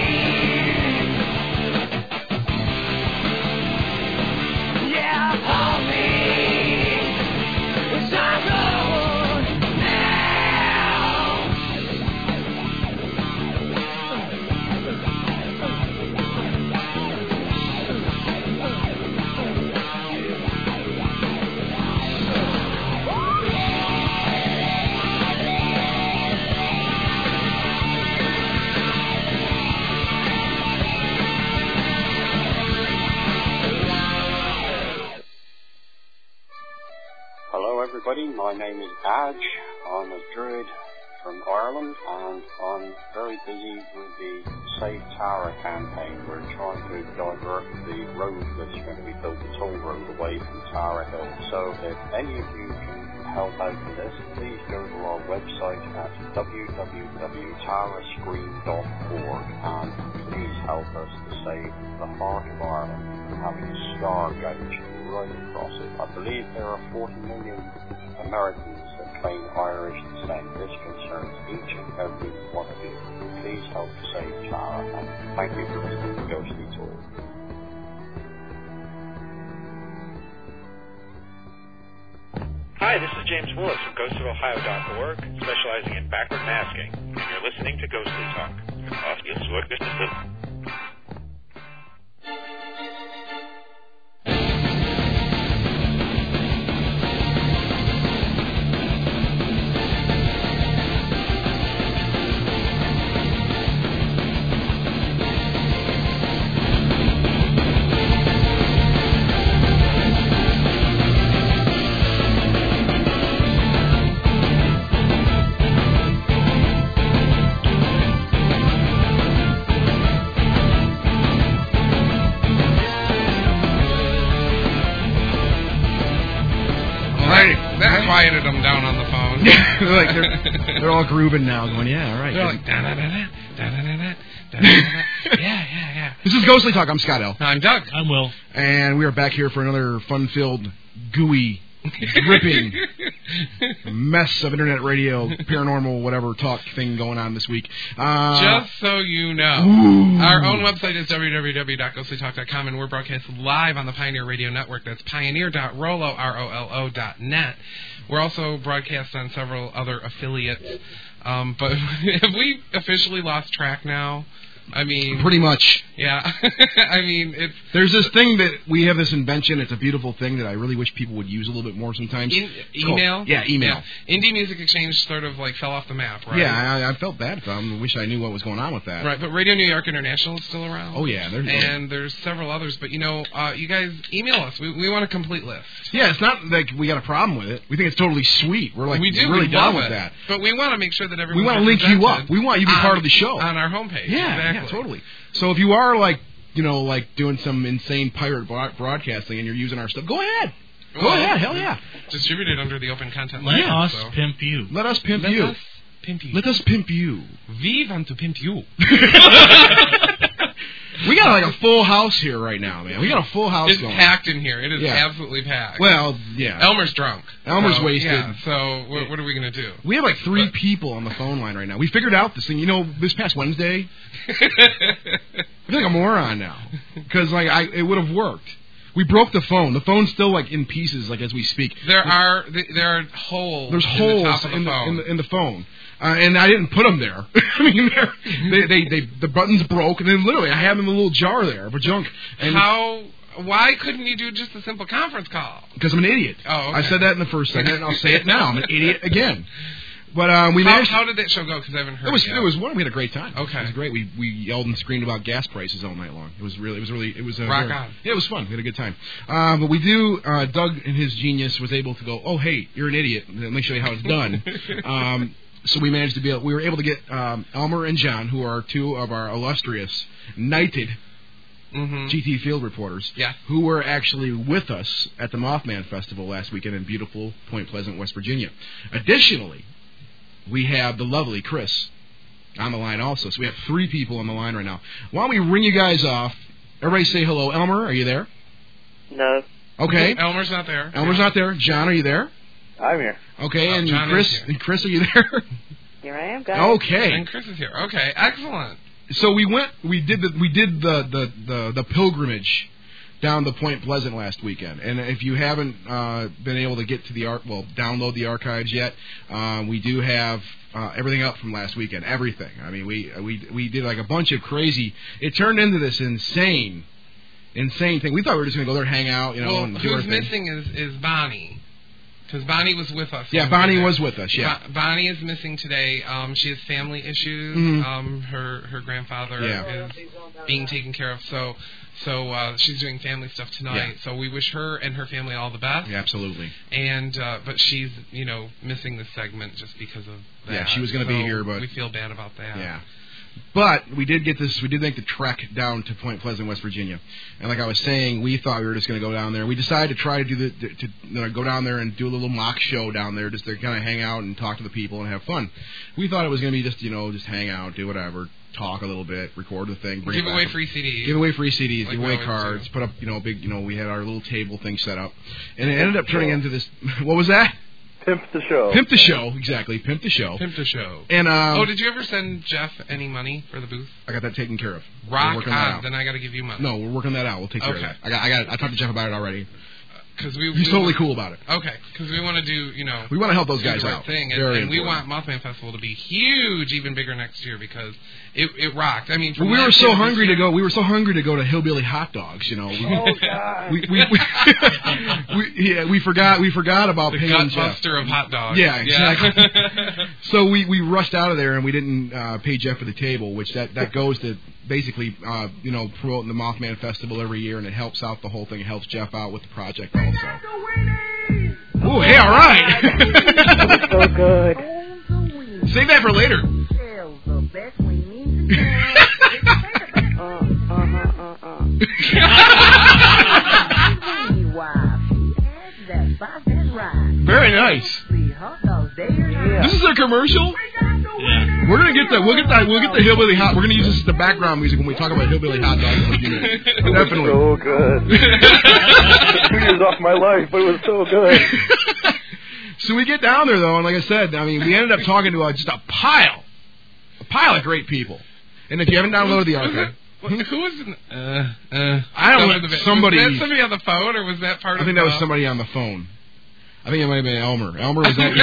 Yeah, hold me. It's time to Hello everybody, my name is Badge. I'm a druid from Ireland and I'm very busy with the Save Tara campaign. We're trying to divert the road that's going to be built, the toll road away from Tara Hill. So if any of you can help out with this, please go to our website at www.tarascreen.org and please help us to save the heart of Ireland from having a scar gouged right across it. I believe there are 40 million Americans that claim Irish descent. This concerns each and every one of you. Please help save Tara, and thank you for listening to Ghostly Talk. Hi, this is James Willis from GhostsOfOhio.org, specializing in backward masking, and you're listening to Ghostly Talk. That quieted them down on the phone. they're all grooving now, going, yeah, all right. They're like, da-da-da-da, da-da-da-da, da-da-da-da. Yeah. This is Ghostly Talk. I'm Scott L. I'm Doug. I'm Will. And we are back here for another fun-filled, gooey, dripping mess of internet radio, paranormal, whatever talk thing going on this week. Just so you know, ooh. Our own website is www.ghostlytalk.com, and we're broadcast live on the Pioneer Radio Network. That's pioneer.rollo.net. We're also broadcast on several other affiliates. But have we officially lost track now? I mean, pretty much. Yeah. I mean, there's this thing that we have, this invention. It's a beautiful thing that I really wish people would use a little bit more sometimes. Email? Yeah, email. Yeah. Indie Music Exchange sort of like fell off the map, right? Yeah, I felt bad. I wish I knew what was going on with that. Right, but Radio New York International is still around. Oh, yeah. There's several others. But, you guys email us. We want a complete list. Yeah, it's not like we got a problem with it. We think it's totally sweet. We're like, we do. really down with it. that. But we want to make sure that everyone. We want to link you up. We want you to be part of the show. On our homepage. Yeah, exactly. Yeah, totally. So if you are doing some insane pirate broadcasting and you're using our stuff, go ahead. Go ahead, hell yeah. Distribute it under the open content Let license. us pimp you. Let us pimp you. Let us pimp you. We want to pimp you. We got like a full house here right now, man. We got a full house going. It's packed in here. It is absolutely packed. Well, yeah. Elmer's drunk. Wasted. Yeah, so what are we going to do? We have like 3 people on the phone line right now. We figured out this thing. This past Wednesday, I feel like a moron now. Because it would have worked. We broke the phone. The phone's still like in pieces, like as we speak. There are holes. There's holes in the top of the phone. In the phone. And I didn't put them there. I mean, the buttons broke, and then literally I have them in a little jar there of junk. And why couldn't you do just a simple conference call? Because I'm an idiot. Oh, okay. I said that in the first segment, and I'll say it now. I'm an idiot again. But we managed. How did that show go? Because I haven't heard it yet. It was one. We had a great time. Okay, it was great. We yelled and screamed about gas prices all night long. It was rock on. Yeah, it was fun. We had a good time. But we do. Doug, in his genius, was able to go. Oh, hey, you're an idiot. Let me show you how it's done. So we managed to we were able to get Elmer and John, who are 2 of our illustrious, knighted GT field reporters, who were actually with us at the Mothman Festival last weekend in beautiful Point Pleasant, West Virginia. Additionally, we have the lovely Chris on the line also. So we have 3 people on the line right now. Why don't we ring you guys off? Everybody say hello. Elmer, are you there? No. Okay. Elmer's not there. Elmer's not there. John, are you there? I'm here. Okay, and John Chris, is here. and Chris, are you there? Here I am, guys. Okay. And Chris is here. Okay, excellent. So we did the pilgrimage down to Point Pleasant last weekend, and if you haven't been able to get to download the archives yet, we do have everything up from last weekend. Everything. I mean, we did like a bunch of crazy. It turned into this insane thing. We thought we were just gonna go there and hang out, Well, and do our who's thing. missing is Bonnie. Because Bonnie was with us. Yeah, Bonnie was with us, yeah. Bonnie is missing today. She has family issues. Mhm. Her grandfather Yeah. is being taken care of. So she's doing family stuff tonight. Yeah. So we wish her and her family all the best. Yeah, absolutely. And but she's missing this segment just because of that. Yeah, she was going to be here, but we feel bad about that. Yeah. But we did make the trek down to Point Pleasant, West Virginia, and like I was saying, we thought we were just going to go down there. We decided to try to do go down there and do a little mock show down there, just to kind of hang out and talk to the people and have fun. We thought it was going to be just hang out, do whatever, talk a little bit, record the thing, Give away free CDs. give away free CDs, Like give away we always cards, do. put up big we had our little table thing set up, and it ended up turning into this. What was that? Pimp the show. Pimp the show, exactly. Pimp the show. Pimp the show. And did you ever send Jeff any money for the booth? I got that taken care of. Rock We're working that on. out. Then I got to give you money. No, we're working that out. We'll take care of Okay. that. I talked to Jeff about it already. Because He's totally cool about it. Okay, because we want to do, we want to help those do guys the right out. thing, Very and we want important. Mothman Festival to be huge, even bigger next year because it rocked. I mean, Well, we were so hungry to go. We were so hungry to go to Hillbilly Hot Dogs. Oh God. We forgot about the paying Jeff. gutbuster of hot dogs. Yeah, exactly. So we rushed out of there and we didn't pay Jeff for the table, which that goes to basically promoting the Mothman Festival every year, and it helps out the whole thing. It helps Jeff out with the project also. Oh, hey, all right. So good. Save that for later. Very nice. This is a commercial. Yeah. We're gonna get the we'll get the hillbilly hot. We're gonna use this as the background music when we talk about hillbilly hot dogs. Definitely. So good. 2 years off my life, but it was so good. So we get down there though, and like I said, we ended up talking to just a pile of great people. And if you haven't downloaded the archive, who was in, I don't know, somebody. Was that somebody on the phone, or was that part of? I think that was somebody on the phone. I think it might have been Elmer. Elmer, was that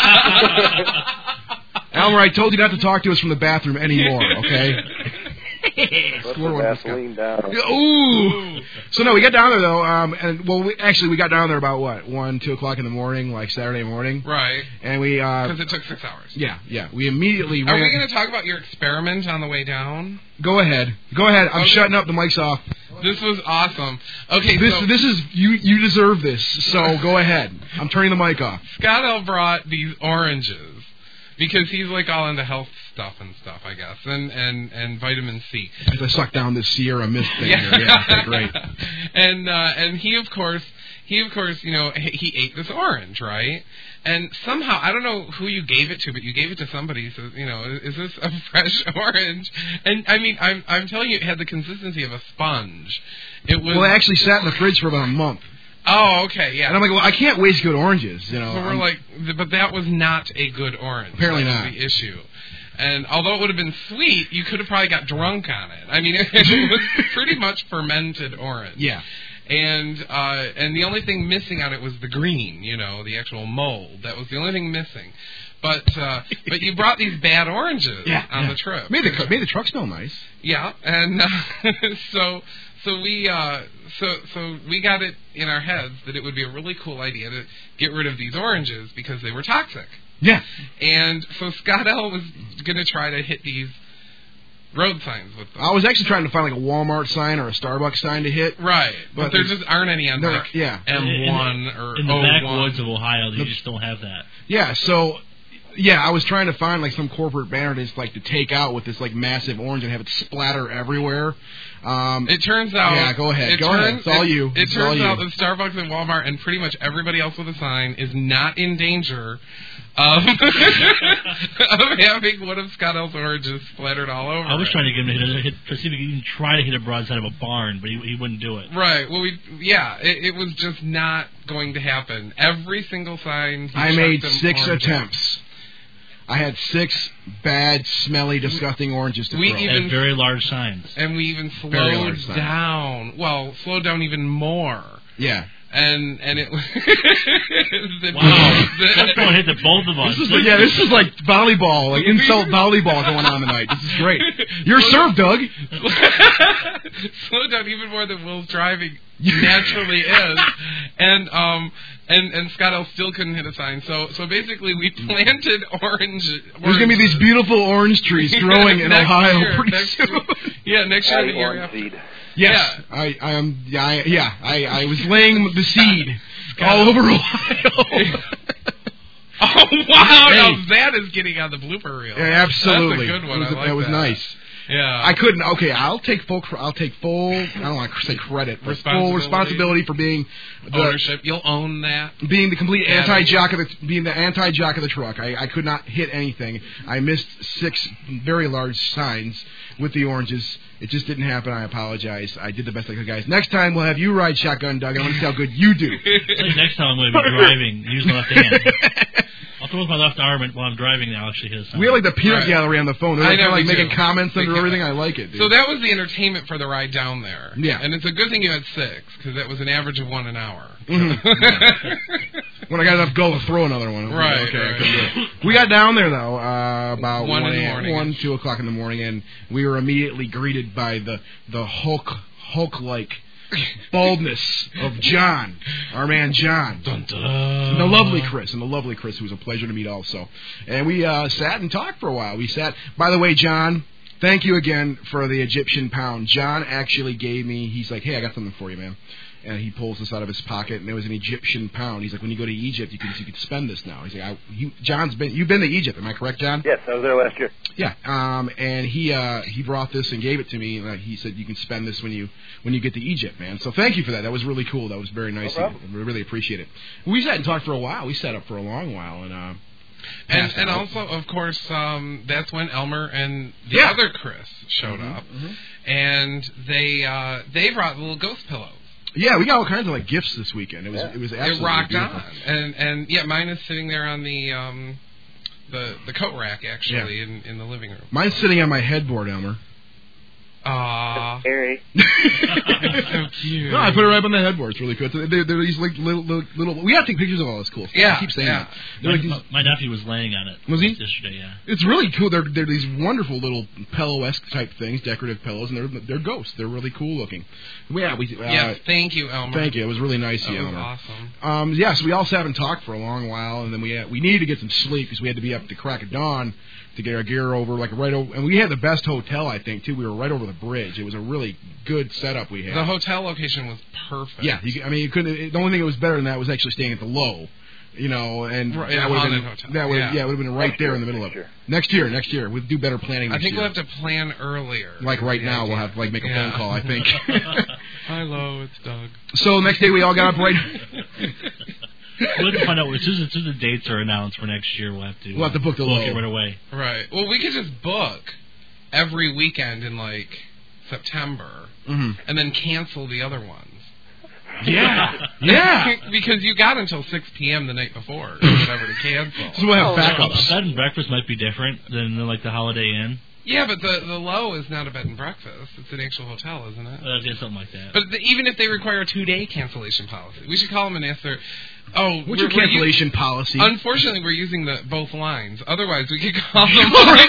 you? Elmer, I told you not to talk to us from the bathroom anymore, okay? Put the Vaseline down. Ooh. So no, we got down there though, we got down there about 1-2 o'clock in the morning, like Saturday morning. Right. And we because it took 6 hours. Yeah. We immediately. Are we going to talk about your experiment on the way down? Go ahead. I'm shutting up. The mic's off. This was awesome. Okay, this is you deserve this. So go ahead. I'm turning the mic off. Scott L brought these oranges because he's like all into health stuff, I guess, and vitamin C. As I suck down this Sierra Mist thing here. Yeah, that's great. And he of course, he ate this orange, right? And somehow, I don't know who you gave it to, but you gave it to somebody. So, is this a fresh orange? And I mean, I'm telling you, it had the consistency of a sponge. It was. Well, it actually sat in the fridge for about a month. Oh, okay, yeah. And I'm like, well, I can't waste good oranges, So we're like, but that was not a good orange. Apparently That's not. The issue. And although it would have been sweet, you could have probably got drunk on it. I mean, it was pretty much fermented orange. Yeah. And the only thing missing on it was the green, the actual mold. That was the only thing missing. But you brought these bad oranges on the trip. Made the truck smell nice. Yeah, and so we got it in our heads that it would be a really cool idea to get rid of these oranges because they were toxic. Yeah. And so Scott L was going to try to hit these road signs with them. I was actually trying to find like a Walmart sign or a Starbucks sign to hit. Right. But there just aren't any on like M1 or in the O1. backwoods of Ohio, you just don't have that. Yeah, so I was trying to find like some corporate banner to take out with this like massive orange and have it splatter everywhere. It turns out... Yeah, go ahead. Go ahead. It's all you. It turns out that Starbucks and Walmart and pretty much everybody else with a sign is not in danger of having one of Scott L's oranges splattered all over. I was trying to get him to hit to see if he could even try to hit a broadside of a barn, but he wouldn't do it. Right. Well, it was just not going to happen. Every single sign... I made 6 attempts. I had 6 bad, smelly, disgusting oranges to throw. And very large signs. And we even slowed down. Well, slowed down even more. Yeah. And it was... Wow. That's going to hit the both of us. This is like volleyball, like insult volleyball going on tonight. This is great. Your serve, Doug. Slowed down even more than Will's driving naturally is. And Scott L still couldn't hit a sign. So basically we planted orange. There's going to be these beautiful orange trees growing in Ohio pretty soon. Next year the year after. Yes, yeah. I was laying the seed all over Ohio. Oh wow! Now that is getting on the blooper reel. Yeah, absolutely. That's a good one. That was nice. Yeah. I couldn't. Okay, I'll take full. I don't want to say credit, but full responsibility for being the ownership. You'll own that. Being the complete anti-jock of the truck. I could not hit anything. I missed 6 very large signs with the oranges. It just didn't happen. I apologize. I did the best I could, guys. Next time we'll have you ride shotgun, Doug. I want to see how good you do. Next time I'm going to be driving. Use my left hand. I'll throw with my left arm while I'm driving. I'll actually hit a sign. We have like the peanut gallery on the phone. They're kind of like making comments under everything. I like it, dude. So that was the entertainment for the ride down there. Yeah. And it's a good thing you had 6, because that was an average of 1 an hour. Mm-hmm. When I got enough go to throw another one. Right. Okay, I couldn't do it. We got down there, though, about 1 in the morning. 2 o'clock in the morning, and we were immediately greeted by the Hulk-like baldness of John, our man John. Dun, dun. And the lovely Chris, who was a pleasure to meet also. And we sat and talked for a while. By the way, John, thank you again for the Egyptian pound. John actually gave me, he's like, hey, I got something for you, man. And he pulls this out of his pocket, and it was an Egyptian pound. He's like, when you go to Egypt, you can spend this now. He's like, you've been to Egypt, am I correct, John? Yes, I was there last year. Yeah, and he brought this and gave it to me. And he said you can spend this when you get to Egypt, man. So thank you for that. That was really cool. That was very nice. No of you. We really appreciate it. We sat and talked for a while. We sat up for a long while, and also, of course, that's when Elmer and the other Chris showed up, and they brought little ghost pillows. Yeah, we got all kinds of like gifts this weekend. It was absolutely it rocked beautiful. on, and mine is sitting there on the coat rack actually in the living room. Mine's sitting on my headboard, Elmer. Aww. Scary. It's so cute. No, I put it right on the headboard. It's really cool. They're these like little. We gotta take pictures of all this cool stuff. Yeah, I keep saying that. My nephew was laying on it. Was he? Yesterday, yeah. It's really cool. They're these wonderful little pillow-esque type things, decorative pillows, and they're ghosts. They're really cool looking. Yes, thank you, Elmer. Thank you. It was really nice, Elmer. Elmer. Awesome. So we all sat and talked for a long while, and then we needed to get some sleep because we had to be up at the crack of dawn to get our gear over, and we had the best hotel, I think, too. We were right over the bridge. It was a really good setup we had. The hotel location was perfect. Yeah, you couldn't. The only thing that was better than that was actually staying at the Low, and right, that would have been hotel. That would it would have been right there in the middle of it. Next year, we'll do better planning. I think we'll have to plan earlier. Like right now, we'll have to make a phone call. I think. Hi, Lo, it's Doug. So next day we all got up right. We'll have to find out as soon as the dates are announced for next year. We'll have to book the book it right away. Right. Well, we could just book every weekend in like September, and then cancel the other ones. Yeah. Because you got until 6 p.m. the night before or whatever to cancel. So we'll have backups. A bed and breakfast might be different than like the Holiday Inn. Yeah, but the Low is not a bed and breakfast. It's an actual hotel, isn't it? Yeah, something like that. But even if they require a 2-day cancellation policy, we should call them and ask their... what's your cancellation policy? Unfortunately, we're using both lines. Otherwise, we could call them.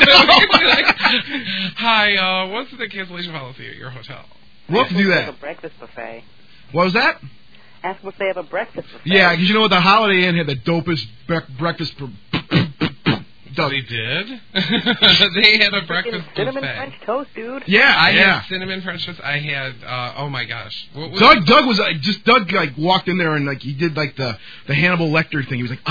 Hi, what's the cancellation policy at your hotel? We'll have to do that. They have a breakfast buffet. What was that? Ask them if they have a breakfast buffet. Yeah, because you know what? The Holiday Inn had the dopest breakfast Doug. They did? They had a breakfast Cinnamon buffet. French toast, dude. Yeah, I had cinnamon French toast. I had, oh my gosh. What was Doug was Doug like walked in there and like he did like the Hannibal Lecter thing. He was like,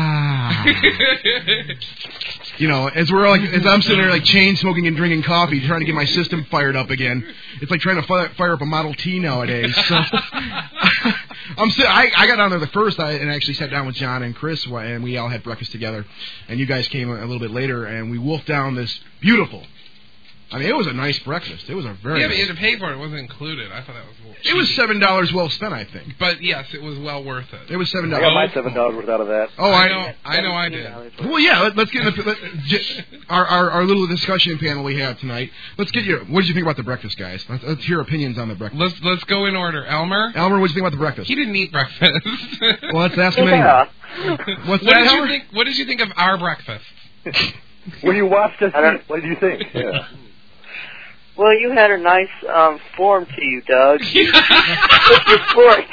you know, as I'm sitting there like chain smoking and drinking coffee, trying to get my system fired up again. It's like trying to fire up a Model T nowadays. So I got down there the first and actually sat down with John and Chris and we all had breakfast together. And you guys came a little bit later and we wolfed down this beautiful. I mean, it was a nice breakfast. It was a very. Yeah, but you had to pay for it. It wasn't included. I thought that was a little cheap. It was $7 well spent, I think. But yes, it was well worth it. It was $7. I got my $7 worth out of that. Oh, I know I did. Well, yeah. Let's get into our little discussion panel we have tonight. Let's get your. What did you think about the breakfast, guys? Let's hear opinions on the breakfast. Let's go in order. Elmer, what did you think about the breakfast? he didn't eat breakfast. Well, let's ask him anyway. What's What that, did you Elmer? think? What did you think of our breakfast? When you watched us eat, what did you think? Yeah. Well, you had a nice form to you, Doug. With your fork.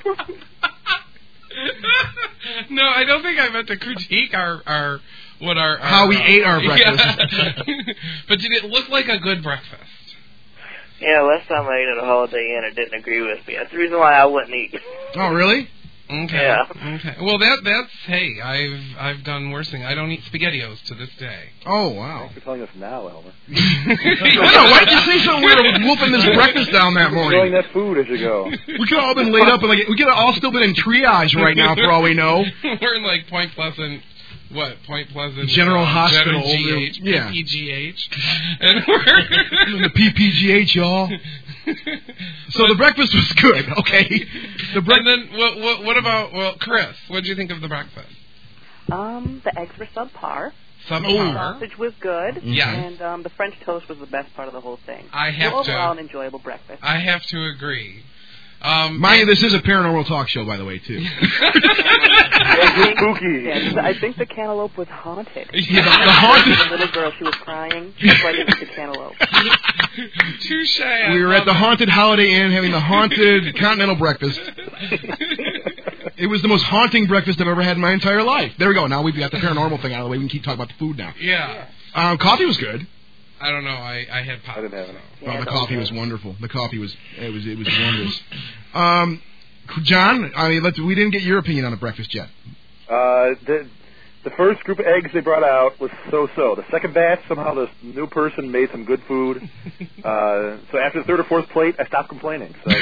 No, I don't think I meant to critique our how we ate our breakfast. Yeah. But did it look like a good breakfast? Yeah, last time I ate at a Holiday Inn, it didn't agree with me. That's the reason why I wouldn't eat. Oh, really? Okay. Yeah. Okay. Well, that's hey, I've done worse things. I don't eat SpaghettiOs to this day. Oh, wow. Thanks for telling us now, Elmer. Why did you say so? We were wolfing this breakfast down that morning. Enjoying that food as you go. We could have all been laid up, and we could have all still been in triage right now, for all we know. We're in like Point Pleasant. What? Point Pleasant General Hospital. GH, yeah. PPGH. And we're the PPGH, y'all. So the breakfast was good, okay. And then what about Chris? What did you think of the breakfast? The eggs were subpar. The Subpar. sausage was good. Yeah. And the French toast was the best part of the whole thing. to. Overall, an enjoyable breakfast. I have to agree. Mind you, this is a paranormal talk show, by the way, too. Spooky. Yeah, I think the cantaloupe was haunted. Yeah, the haunted. The little girl, she was crying. That's why I didn't eat the cantaloupe. Touche. We were at the haunted Holiday Inn having the haunted continental breakfast. It was the most haunting breakfast I've ever had in my entire life. There we go. Now we've got the paranormal thing out of the way. We can keep talking about the food now. Yeah. Coffee was good. I don't know. I had pop. I didn't have it. Well, the coffee was wonderful. The coffee was wondrous. John, I mean, we didn't get your opinion on the breakfast yet. The first group of eggs they brought out was so-so. The second batch, somehow this new person made some good food. So after the third or fourth plate, I stopped complaining. So,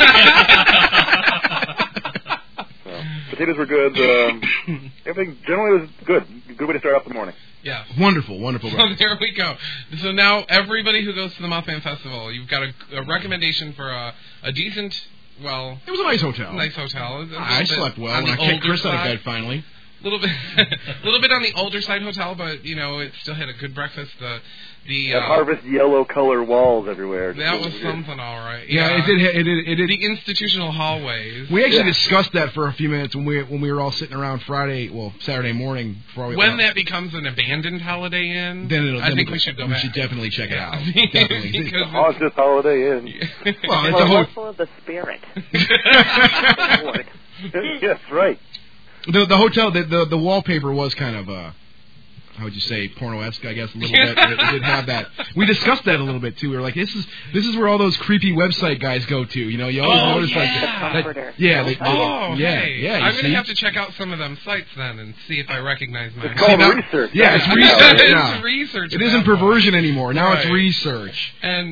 potatoes were good. Everything generally was good. Good way to start off the morning. Yeah. Wonderful. So there we go. So now everybody who goes to the Mothman Festival, you've got a recommendation for a decent, well... It was a nice hotel. I slept well when I kicked Chris out of bed finally. A little bit on the older side hotel, but it still had a good breakfast. The harvest yellow color walls everywhere. That was something, all right. Yeah, it did. The institutional hallways. We actually discussed that for a few minutes when we were all sitting around Saturday morning before that becomes an abandoned Holiday Inn, I think we should go back. We should definitely check it out. Definitely. It's just Holiday Inn. Well, it's a whole full of the spirit. Yes, right. The hotel, the wallpaper was kind of how would you say, porno-esque, I guess, a little bit. It did have that. We discussed that a little bit too. We were like, this is where all those creepy website guys go to. You always notice I'm gonna have to check out some of them sites then and see if I recognize my. It's called research. Yeah, it's research. It's research. It isn't perversion anymore. Now it's research. And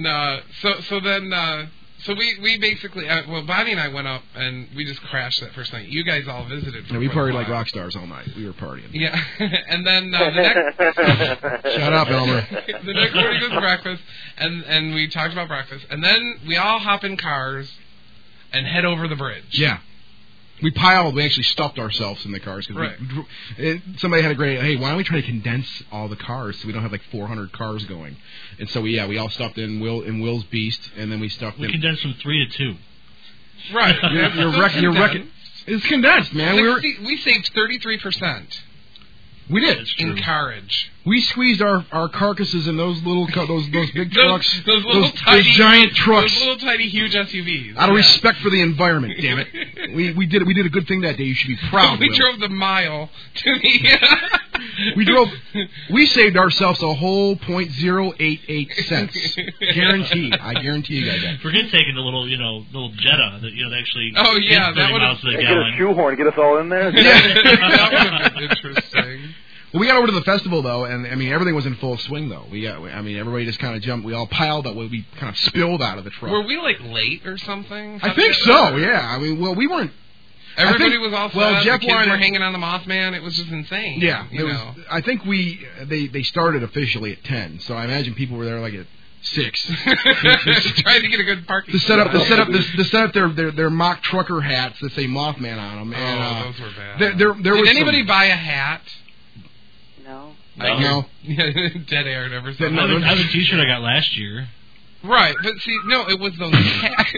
So we basically, Bonnie and I went up and we just crashed that first night. You guys all visited. We partied like rock stars all night. We were partying. Yeah, and then the next. Shut up, Elmer. The next morning was breakfast, and we talked about breakfast, and then we all hop in cars and head over the bridge. Yeah. We actually stuffed ourselves in the cars. Cause somebody had a great, hey, why don't we try to condense all the cars so we don't have like 400 cars going? And so we all stuffed in Will's Beast, and then we stuffed in. We condensed from 3 to 2. Right. You're it's condensed, man. We saved 33%. We did. Encourage. We squeezed our carcasses in those little those big trucks, those giant trucks, those little tiny huge SUVs. Out of respect for the environment, damn it. We did a good thing that day. You should be proud. We drove the mile to the. We saved ourselves a whole .088 cents. Guaranteed. I guarantee you guys that. Forget taking the little Jetta that they actually. Oh yeah, that would have get a shoehorn, get us all in there. Yeah, that would have been interesting. Well, we got over to the festival though, and I mean everything was in full swing though. Everybody just kind of jumped. We all piled up. We kind of spilled out of the truck. Were we like late or something? I think so. Yeah. I mean, well, we weren't. Everybody was all set. Well, Jeff the kids were hanging on the Mothman. It was just insane. Yeah. You know. I think they started officially at 10, so I imagine people were there like at 6. Just trying to get a good parking. To set up their mock trucker hats that say Mothman on them. And, those were bad. Did anybody buy a hat? No. No. Dead air. Never saw. I have a T-shirt I got last year. Right, but see, no, it was those hats.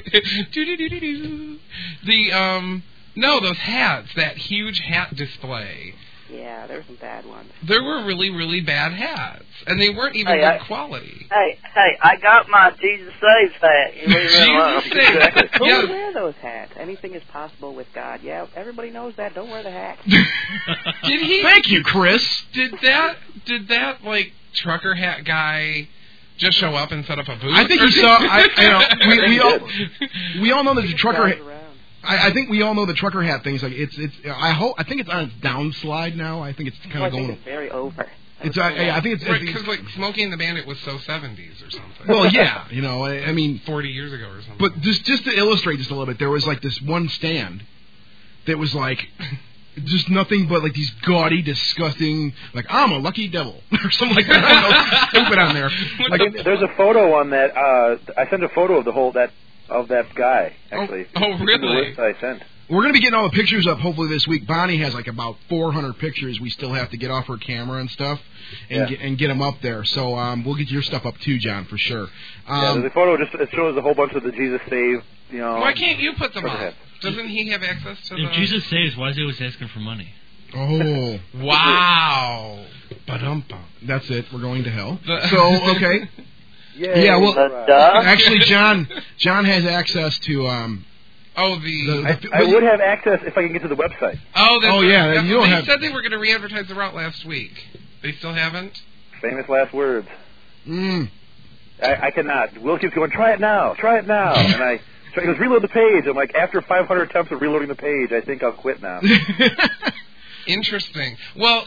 Those hats, that huge hat display. Yeah, there were some bad ones. There were really, really bad hats, and they weren't even good quality. Hey, I got my Jesus Saves hat. You leave that alone. Jesus Saves. Who would wear those hats? Anything is possible with God. Yeah, everybody knows that. Don't wear the hat. Did he? Thank you, Chris. Did that like trucker hat guy just show up and set up a booth? I think he saw. We all know that the trucker. I think we all know the trucker hat thing. Like I think it's on its downslide now. I think it's kind of going. I think it's very over. I think it's because like Smokey and the Bandit was so 70s or something. Well, yeah, I mean 40 years ago or something. But just to illustrate just a little bit, there was like this one stand that was like just nothing but like these gaudy, disgusting, like I'm a lucky devil or something like that. I don't know, stupid on there. Like, there's a photo on that. I sent a photo of that guy actually. Oh really? The list I sent. We're going to be getting all the pictures up hopefully this week. Bonnie has like about 400 pictures we still have to get off her camera and stuff and get them up there. So we'll get your stuff up too, John, for sure. The photo it shows a whole bunch of the Jesus Save, Why can't you put them up? Doesn't he have access to If Jesus saves, why is he always asking for money? Oh. Wow. Ba-dum-bum. That's it. We're going to hell. So, okay. Yeah, well, actually, John has access to... I would have access if I can get to the website. Yeah. You don't they said they were going to re-advertise the route last week. They still haven't? Famous last words. I cannot. Will keeps going, try it now. And he goes, reload the page. I'm like, after 500 attempts of reloading the page, I think I'll quit now. Interesting. Well,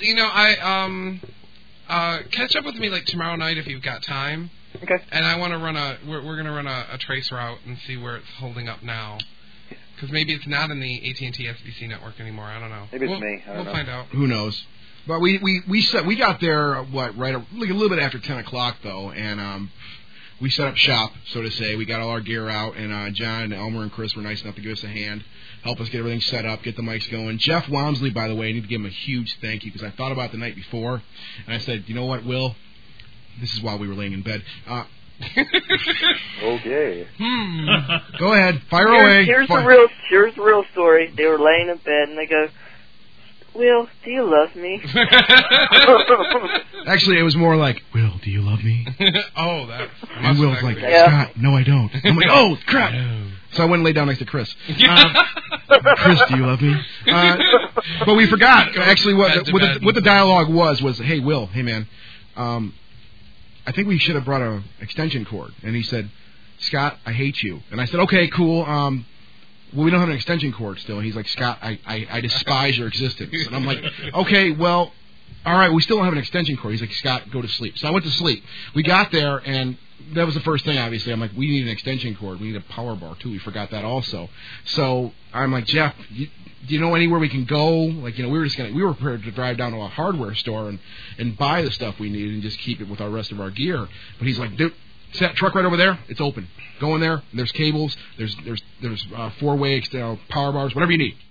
catch up with me like tomorrow night if you've got time. Okay. And I want to run we're going to run a trace route and see where it's holding up now. Because maybe it's not in the AT&T SBC network anymore. I don't know. Maybe it's me. We'll find out. Who knows? But we got there like a little bit after 10 o'clock though, and we set up shop, so to say. We got all our gear out, and John, Elmer, and Chris were nice enough to give us a hand, help us get everything set up, get the mics going. Jeff Walmsley, by the way, I need to give him a huge thank you because I thought about it the night before, and I said, you know what, Will? This is while we were laying in bed. Okay. Go ahead, fire away. Here's the real story. They were laying in bed, and they go, Will, do you love me? Actually, it was more like, Will, do you love me? Oh, that. And Will's like, Scott, no, I don't. I'm like, oh, crap. So I went and laid down next to Chris. Chris, do you love me? But we forgot, actually, what the dialogue was, hey, Will, hey, man, I think we should have brought an extension cord. And he said, Scott, I hate you. And I said, okay, cool. Well, we don't have an extension cord still. And he's like, Scott, I despise your existence. And I'm like, okay, well, all right, we still don't have an extension cord. He's like, Scott, go to sleep. So I went to sleep. We got there, and that was the first thing, obviously. I'm like, we need an extension cord. We need a power bar, too. We forgot that also. So I'm like, Jeff, do you know anywhere we can go? Like, we were prepared to drive down to a hardware store and buy the stuff we needed and just keep it with our rest of our gear. But he's like, dude, see that truck right over there? It's open. Go in there. There's cables. There's 4-way power bars, whatever you need.